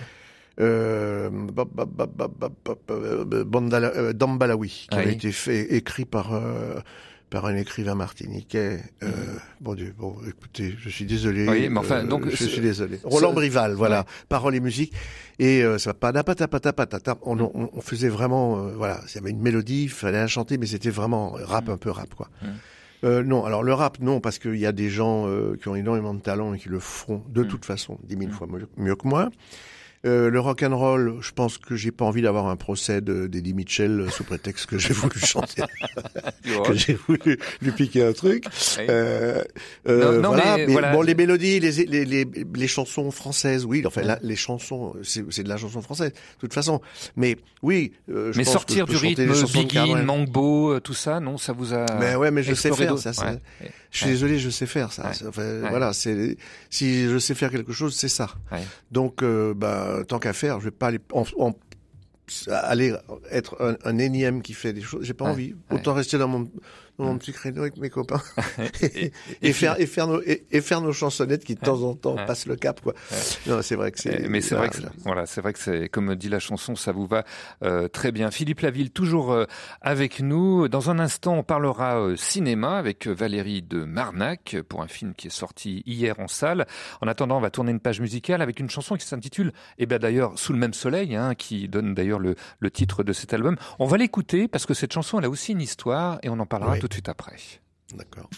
Dambalawi, qui avait été écrit par un écrivain martiniquais. Bon Dieu, bon, écoutez, je suis désolé. Oui, mais enfin, donc, je suis désolé. Roland Brival, voilà. Paroles et musique. Et ça, on faisait vraiment, voilà, il y avait une mélodie, il fallait la chanter, mais c'était vraiment rap, un peu rap, quoi. Non, alors le rap, non, parce qu'il y a des gens qui ont énormément de talent et qui le feront de toute façon 10 000 fois mieux que moi. Le rock and roll, je pense que j'ai pas envie d'avoir un procès d'Eddie Mitchell sous prétexte que j'ai voulu chanter, que j'ai voulu lui piquer un truc. Voilà. Mais bon, les mélodies, les chansons françaises, oui. Enfin, là, les chansons, c'est de la chanson française, de toute façon. Mais oui, mais pense sortir que je du rythme, Begin, Mambo, tout ça, non, ça vous a. Mais ouais, mais je sais faire ça. Je suis désolé, je sais faire ça. Voilà, si je sais faire quelque chose, c'est ça. Donc, tant qu'à faire, je vais pas aller être un énième qui fait des choses. J'ai pas envie. Autant rester dans dans mon petit créneau avec mes copains et faire nos chansonnettes qui de temps en temps passent le cap, quoi. Non, c'est vrai que c'est. Mais c'est vrai que c'est vrai que c'est, comme dit la chanson, ça vous va très bien. Philippe Laville, toujours avec nous. Dans un instant, on parlera cinéma avec Valérie de Marnac pour un film qui est sorti hier en salle. En attendant, on va tourner une page musicale avec une chanson qui s'intitule, d'ailleurs, Sous le même soleil, qui donne d'ailleurs le titre de cet album. On va l'écouter parce que cette chanson, elle a aussi une histoire et on en parlera tout de suite après. D'accord.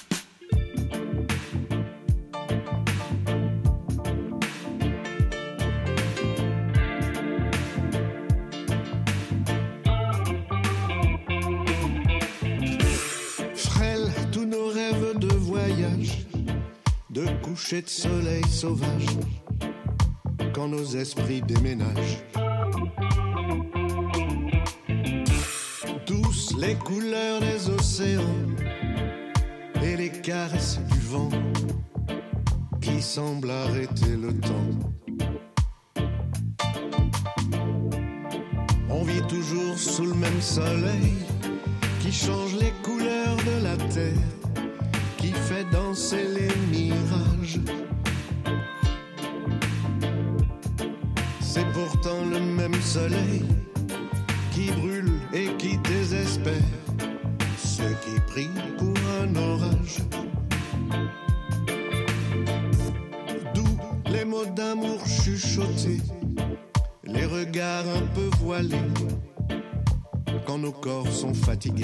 Frêle, tous nos rêves de voyage, de coucher de soleil sauvage, quand nos esprits déménagent. Douces les couleurs des océans et les caresses du vent qui semblent arrêter le temps. On vit toujours sous le même soleil qui change les couleurs de la terre, qui fait danser les mirages. C'est pourtant le même soleil qui brûle et qui désespère ceux qui prient pour un orage. D'où les mots d'amour chuchotés, les regards un peu voilés, quand nos corps sont fatigués.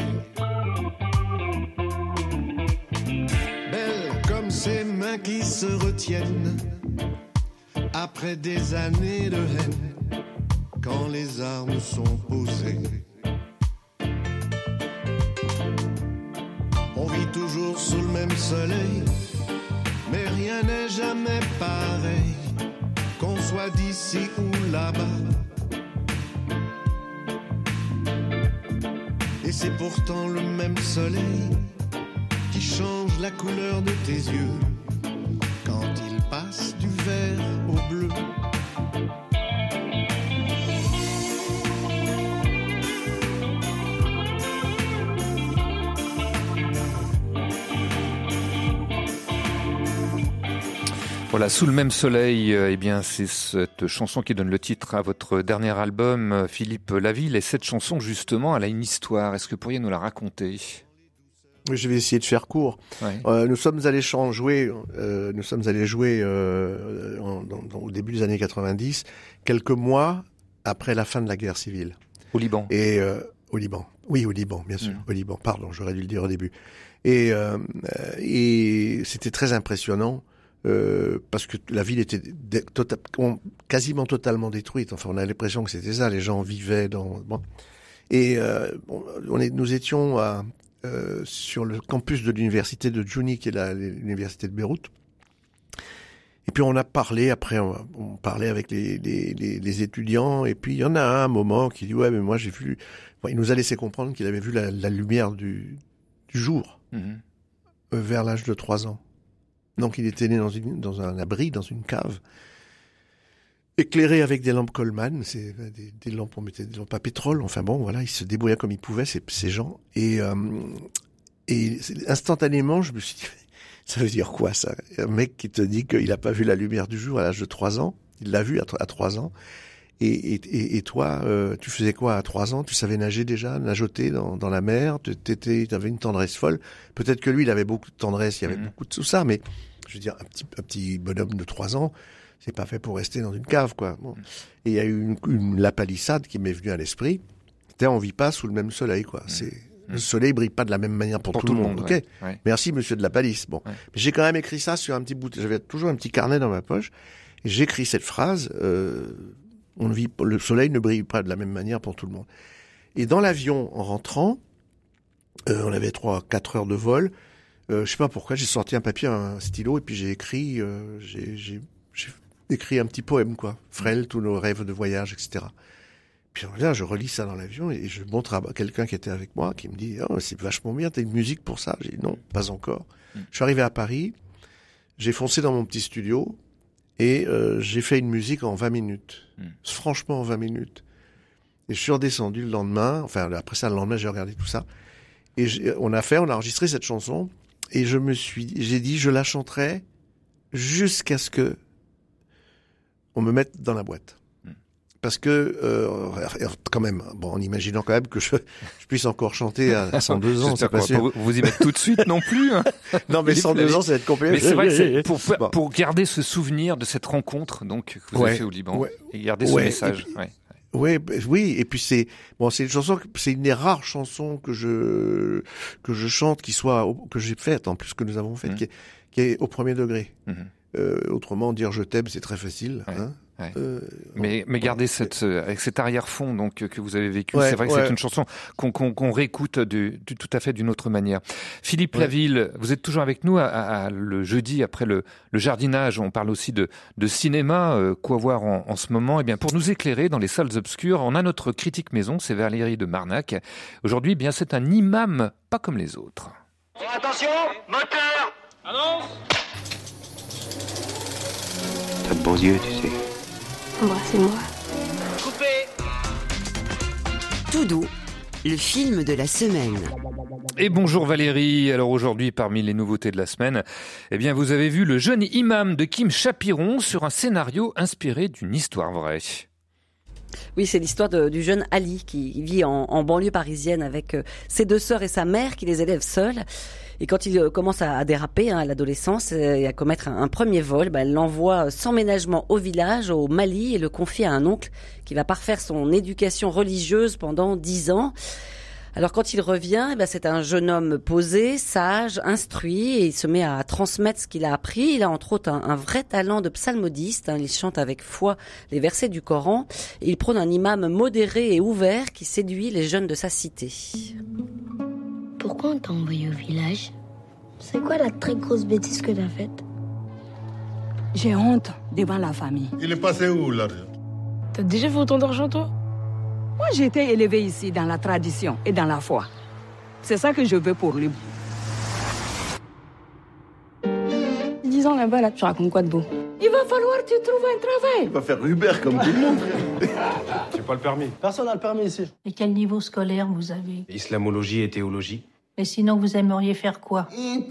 Belles comme ces mains qui se retiennent après des années de haine, quand les armes sont posées. On vit toujours sous le même soleil, mais rien n'est jamais pareil, qu'on soit d'ici ou là-bas. Et c'est pourtant le même soleil qui change la couleur de tes yeux quand il passe du vert au bleu. Voilà, Sous le même soleil, c'est cette chanson qui donne le titre à votre dernier album, Philippe Laville. Et cette chanson, justement, elle a une histoire. Est-ce que vous pourriez nous la raconter ? Oui, je vais essayer de faire court. Ouais. Nous sommes allés jouer au début des années 90, quelques mois après la fin de la guerre civile. Au Liban. Et au Liban. Oui, au Liban, bien sûr. Au Liban. Pardon, j'aurais dû le dire au début. Et c'était très impressionnant. Parce que la ville était quasiment totalement détruite. Enfin, on a l'impression que c'était ça. Les gens vivaient dans... Bon. Et nous étions sur le campus de l'université de Jouni, qui est l'université de Beyrouth. Et puis on a parlé, après on parlait avec les étudiants, et puis il y en a un moment qui dit « Ouais, mais moi j'ai vu... » Il nous a laissé comprendre qu'il avait vu la lumière du jour vers l'âge de 3 ans. Donc il était né dans un abri, dans une cave, éclairé avec des lampes Coleman, c'est des lampes, on mettait des lampes à pétrole, enfin bon, voilà, ils se débrouillaient comme ils pouvaient, ces gens. Et instantanément, je me suis dit, ça veut dire quoi ça ? Un mec qui te dit qu'il n'a pas vu la lumière du jour à l'âge de 3 ans, il l'a vu à 3 ans. Et toi, tu faisais quoi à 3 ans ? Tu savais nager déjà, nageoter dans la mer, t'avais une tendresse folle. Peut-être que lui, il avait beaucoup de tendresse, il y avait beaucoup de tout ça, mais je veux dire, un petit bonhomme de 3 ans, c'est pas fait pour rester dans une cave, quoi. Bon. Et il y a eu la palissade qui m'est venue à l'esprit. On vit pas sous le même soleil, quoi. Le soleil brille pas de la même manière pour tout le monde. Ok. Ouais. Merci, monsieur de la palisse. Bon. Ouais. Mais j'ai quand même écrit ça sur un petit bout. J'avais toujours un petit carnet dans ma poche. Et j'ai écrit cette phrase, le soleil ne brille pas de la même manière pour tout le monde. Et dans l'avion, en rentrant, on avait 3-4 heures de vol. Je sais pas pourquoi, j'ai sorti un papier, un stylo, et puis j'ai écrit un petit poème, quoi. Frêle, tous nos rêves de voyage, etc. Puis là, je relis ça dans l'avion et je montre à quelqu'un qui était avec moi, qui me dit « Oh, c'est vachement bien, t'as une musique pour ça ?» J'ai dit « Non, pas encore. » Je suis arrivé à Paris, j'ai foncé dans mon petit studio et j'ai fait une musique en 20 minutes. Franchement, en 20 minutes. Et je suis redescendu le lendemain, enfin après ça, le lendemain, j'ai regardé tout ça. Et on a enregistré cette chanson, et j'ai dit, je la chanterai jusqu'à ce que on me mette dans la boîte. Parce que, quand même, en imaginant quand même que je puisse encore chanter à 102 ans, c'est pas sûr. Vous y mettre tout de suite non plus. Hein. Non, mais 102 ans, ça va être compliqué. Mais c'est vrai que pour garder ce souvenir de cette rencontre, donc, que vous avez fait au Liban, et garder ce message. Oui, et puis c'est une chanson, c'est une des rares chansons que je chante que j'ai faite, en plus que nous avons faite, qui est au premier degré. Autrement, dire je t'aime, c'est très facile, hein. Ouais. Mais garder avec cet arrière-fond donc que vous avez vécu, c'est vrai que c'est une chanson qu'on réécoute tout à fait d'une autre manière. Philippe Laville, vous êtes toujours avec nous le jeudi après le jardinage. On parle aussi de cinéma, quoi voir en ce moment. Et bien pour nous éclairer dans les salles obscures, on a notre critique maison, c'est Valérie de Marnac. Aujourd'hui, eh bien c'est un imam pas comme les autres. Attention, moteur, annonce. T'as de beaux yeux, tu sais. Embrassez-moi. Coupé. Tout doux, le film de la semaine. Et bonjour Valérie. Alors aujourd'hui, parmi les nouveautés de la semaine, eh bien vous avez vu Le jeune imam de Kim Chapiron sur un scénario inspiré d'une histoire vraie. Oui, c'est l'histoire du jeune Ali qui vit en banlieue parisienne avec ses 2 sœurs et sa mère qui les élèvent seuls. Et quand il commence à déraper à l'adolescence et à commettre un premier vol, elle l'envoie sans ménagement au village, au Mali, et le confie à un oncle qui va parfaire son éducation religieuse pendant 10 ans. Alors quand il revient, c'est un jeune homme posé, sage, instruit, et il se met à transmettre ce qu'il a appris. Il a entre autres un vrai talent de psalmodiste. Il chante avec foi les versets du Coran. Et il prône un imam modéré et ouvert qui séduit les jeunes de sa cité. Pourquoi on t'a envoyé au village? C'est quoi la très grosse bêtise que t'as faite? J'ai honte devant la famille. Il est passé où, l'argent? T'as déjà fait autant d'argent, toi? Moi, j'ai été élevée ici dans la tradition et dans la foi. C'est ça que je veux pour lui. 10 ans là-bas, tu racontes quoi de beau? Il va falloir que tu trouves un travail. Il va faire Uber comme tout le monde. J'ai pas le permis. Personne n'a le permis ici. Et quel niveau scolaire vous avez? Islamologie et théologie. Et sinon, vous aimeriez faire quoi?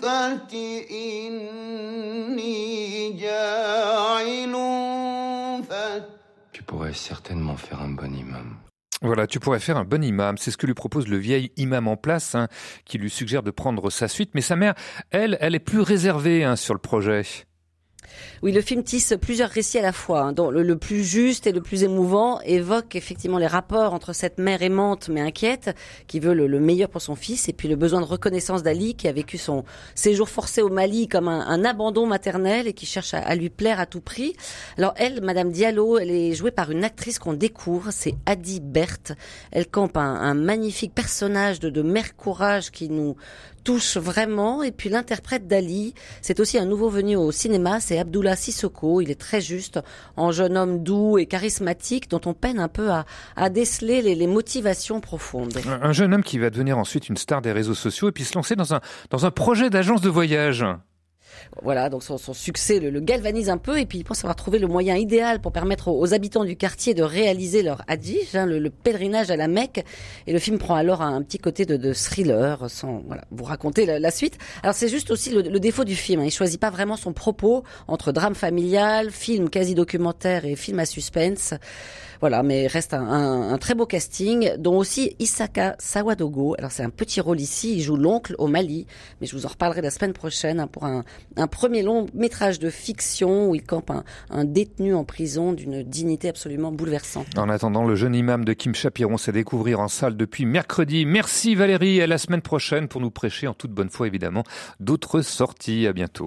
Tu pourrais certainement faire un bon imam. Voilà, tu pourrais faire un bon imam. C'est ce que lui propose le vieil imam en place, qui lui suggère de prendre sa suite. Mais sa mère, elle est plus réservée sur le projet. Oui, le film tisse plusieurs récits à la fois, dont le plus juste et le plus émouvant évoque effectivement les rapports entre cette mère aimante mais inquiète, qui veut le meilleur pour son fils, et puis le besoin de reconnaissance d'Ali, qui a vécu son séjour forcé au Mali comme un abandon maternel et qui cherche à lui plaire à tout prix. Alors elle, Madame Diallo, elle est jouée par une actrice qu'on découvre, c'est Adi Berthe. Elle campe un magnifique personnage de mère courage qui nous touche vraiment. Et puis l'interprète d'Ali, c'est aussi un nouveau venu au cinéma, c'est Abdullah Sissoko. Il est très juste, en jeune homme doux et charismatique, dont on peine un peu à déceler les motivations profondes. Un jeune homme qui va devenir ensuite une star des réseaux sociaux et puis se lancer dans un projet d'agence de voyage. Voilà, donc son succès le galvanise un peu, et puis il pense avoir trouvé le moyen idéal pour permettre aux habitants du quartier de réaliser leur hajj, le pèlerinage à la Mecque. Et le film prend alors un petit côté de thriller, sans vous raconter la suite. Alors c'est juste aussi le défaut du film. Il choisit pas vraiment son propos entre drame familial, film quasi documentaire et film à suspense. Voilà, mais reste un très beau casting, dont aussi Isaka Sawadogo. Alors c'est un petit rôle ici, il joue l'oncle au Mali, mais je vous en reparlerai la semaine prochaine pour un premier long métrage de fiction où il campe un détenu en prison d'une dignité absolument bouleversante. En attendant, Le jeune imam de Kim Chapiron, c'est à découvrir en salle depuis mercredi. Merci Valérie, à la semaine prochaine pour nous prêcher en toute bonne foi évidemment d'autres sorties. À bientôt.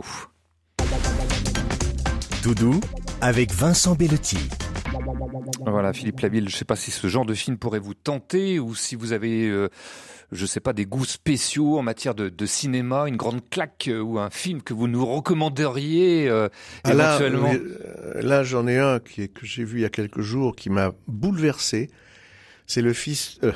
Doudou avec Vincent Bellotti. Voilà, Philippe Laville, je ne sais pas si ce genre de film pourrait vous tenter ou si vous avez, je ne sais pas, des goûts spéciaux en matière de cinéma, une grande claque ou un film que vous nous recommanderiez éventuellement. Là, j'en ai un que j'ai vu il y a quelques jours qui m'a bouleversé. C'est le film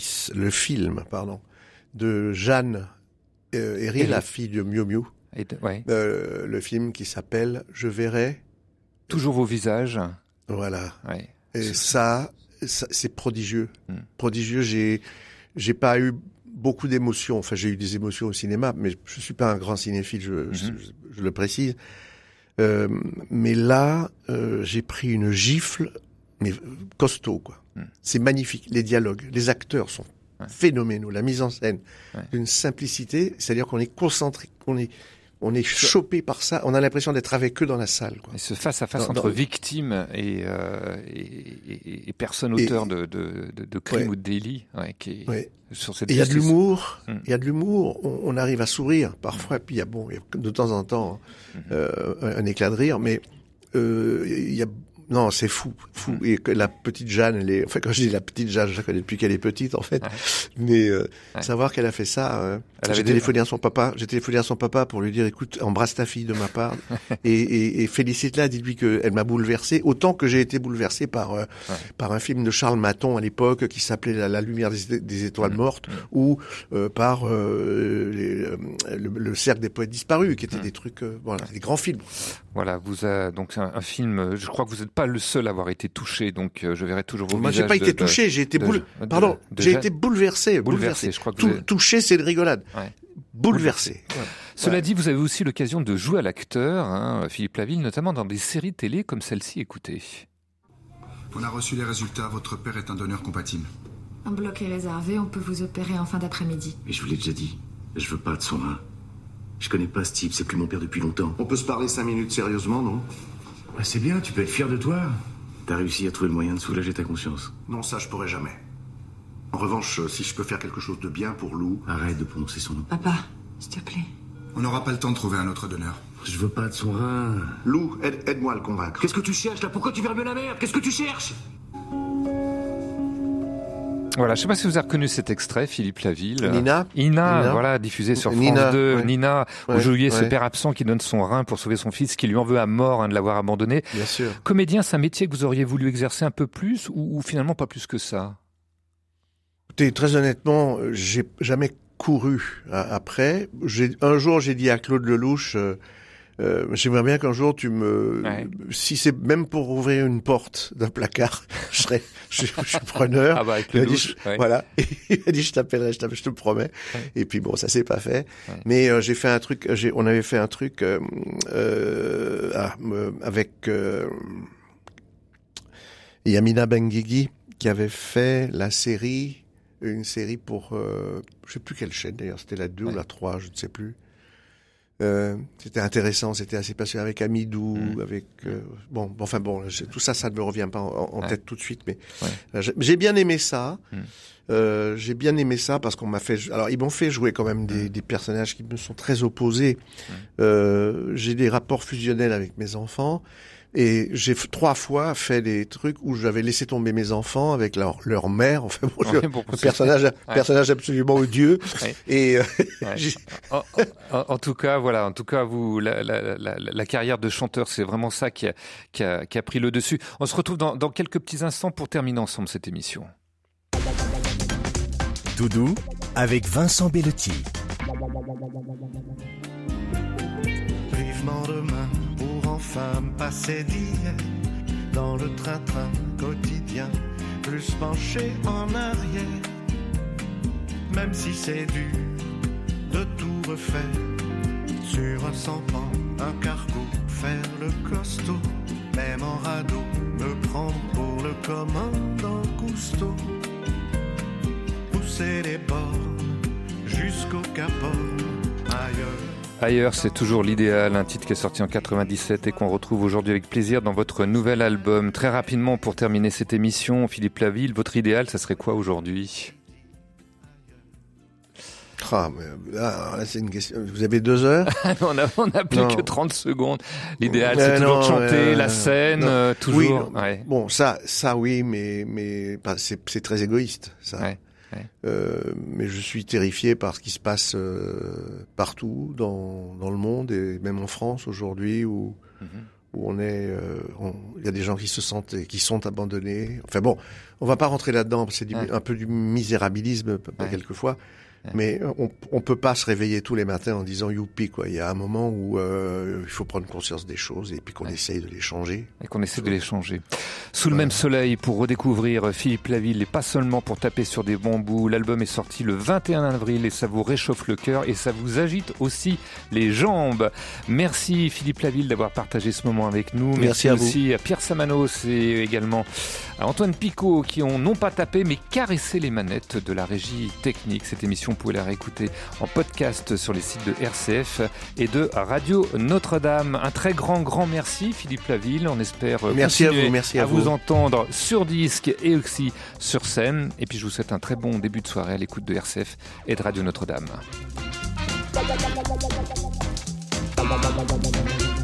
de Jeanne Herry, la fille de Miu Miu. Le film qui s'appelle « Je verrai toujours vos visages ». Voilà. Ouais. Et ça, c'est prodigieux. Prodigieux. J'ai pas eu beaucoup d'émotions. Enfin, j'ai eu des émotions au cinéma, mais je suis pas un grand cinéphile, je le précise. Mais là, j'ai pris une gifle, mais costaud, quoi. C'est magnifique. Les dialogues, les acteurs sont phénoménaux. La mise en scène, d'une simplicité, c'est-à-dire qu'on est concentré, on est chopé par ça. On a l'impression d'être avec eux dans la salle, quoi. Et ce face-à-face entre victimes et personnes auteurs de crimes ou de délits, qui est sur cette. Il y a de l'humour. Il y a de l'humour. On arrive à sourire parfois. Puis il y a de temps en temps un éclat de rire, mais il y a. Non, c'est fou. Et que la petite Jeanne, quand je dis la petite Jeanne, je la connais depuis qu'elle est petite, en fait. Mais savoir qu'elle a fait ça, j'ai téléphoné à son papa pour lui dire, écoute, embrasse ta fille de ma part et félicite-la, dis-lui qu'elle m'a bouleversé, autant que j'ai été bouleversé par un film de Charles Maton à l'époque qui s'appelait La lumière des étoiles mortes, ou par le cercle des poètes disparus, qui étaient des trucs, des grands films. Voilà, donc un film. Je crois que vous n'êtes pas le seul à avoir été touché, donc je verrai toujours vos visages. Moi, j'ai pas été touché, j'ai été j'ai été bouleversé. Je crois que touché, c'est de rigolade. Bouleversé. Cela dit, vous avez aussi l'occasion de jouer à l'acteur, Philippe Laville, notamment dans des séries télé comme celle-ci. Écoutez. On a reçu les résultats. Votre père est un donneur compatible. Un bloc est réservé. On peut vous opérer en fin d'après-midi. Mais je vous l'ai déjà dit. Je veux pas de son rein. Je connais pas ce type, c'est plus mon père depuis longtemps. On peut se parler 5 minutes sérieusement, non? Ouais, c'est bien, tu peux être fier de toi. T'as réussi à trouver le moyen de soulager ta conscience. Non, ça je pourrais jamais. En revanche, si je peux faire quelque chose de bien pour Lou... Arrête de prononcer son nom. Papa, s'il te plaît. On n'aura pas le temps de trouver un autre donneur. Je veux pas de son rein. Lou, aide-moi à le convaincre. Qu'est-ce que tu cherches là? Pourquoi tu vermes la merde? Qu'est-ce que tu cherches? Voilà, je ne sais pas si vous avez reconnu cet extrait, Philippe Laville. Nina, voilà, diffusé sur France 2. Nina, vous jouiez ce père absent qui donne son rein pour sauver son fils, qui lui en veut à mort de l'avoir abandonné. Bien sûr. Comédien, c'est un métier que vous auriez voulu exercer un peu plus ou finalement pas plus que ça? Écoutez, très honnêtement, j'ai jamais couru après. Un jour, j'ai dit à Claude Lelouch... j'aimerais bien qu'un jour si c'est même pour ouvrir une porte d'un placard, je suis preneur. Ah bah avec il m'a dit, voilà. Il m'a dit, je t'appellerai, je te le promets. Et puis bon, ça s'est pas fait. Mais j'ai fait un truc, on avait fait un truc avec Yamina Benguigui qui avait fait une série pour, je sais plus quelle chaîne d'ailleurs, c'était la 2 ou la 3, je ne sais plus. C'était intéressant, c'était assez passionnant avec Amidou, avec tout ça ne me revient pas en tête tout de suite, mais j'ai bien aimé ça. J'ai bien aimé ça parce qu'on m'a fait. Alors ils m'ont fait jouer quand même des personnages qui me sont très opposés. J'ai des rapports fusionnels avec mes enfants. Et j'ai 3 fois fait des trucs où j'avais laissé tomber mes enfants avec leur mère. Enfin, personnage absolument odieux. Et en tout cas, voilà. En tout cas, vous, la carrière de chanteur, c'est vraiment ça qui a pris le dessus. On se retrouve dans quelques petits instants pour terminer ensemble cette émission. Doudou avec Vincent Bellotti. Vivement demain pour enfin me passer d'hier dans le train-train quotidien, plus penché en arrière, même si c'est dur de tout refaire, sur un sampan, un cargo, faire le costaud, même en radeau, me prendre pour le commandant Cousteau, pousser les bords jusqu'au Cap Horn, Ailleurs, c'est toujours l'idéal, un titre qui est sorti en 97 et qu'on retrouve aujourd'hui avec plaisir dans votre nouvel album. Très rapidement, pour terminer cette émission, Philippe Laville, votre idéal, ça serait quoi aujourd'hui? C'est une question. Vous avez 2 heures? On n'a plus que 30 secondes. L'idéal, c'est toujours de chanter, la scène, toujours. Oui, bon, ça, oui, mais c'est très égoïste, ça. Mais je suis terrifié par ce qui se passe partout dans le monde et même en France aujourd'hui où on est, il y a des gens qui se sentent et qui sont abandonnés. Enfin bon, on va pas rentrer là-dedans, c'est un peu du misérabilisme quelquefois. Mais on peut pas se réveiller tous les matins en disant youpi, quoi. Il y a un moment où il faut prendre conscience des choses et puis qu'on essaye de les changer. Et qu'on essaie de les changer. Sous le même soleil, pour redécouvrir Philippe Laville, et pas seulement pour taper sur des bambous. L'album est sorti le 21 avril et ça vous réchauffe le cœur et ça vous agite aussi les jambes. Merci Philippe Laville d'avoir partagé ce moment avec nous. Merci à aussi vous. À Pierre Samanos et également à Antoine Picot qui ont non pas tapé mais caressé les manettes de la régie technique. Cette émission, vous pouvez la réécouter en podcast sur les sites de RCF et de Radio Notre-Dame. Un très grand merci Philippe Laville. On espère merci à vous entendre sur disque et aussi sur scène. Et puis je vous souhaite un très bon début de soirée à l'écoute de RCF et de Radio Notre-Dame.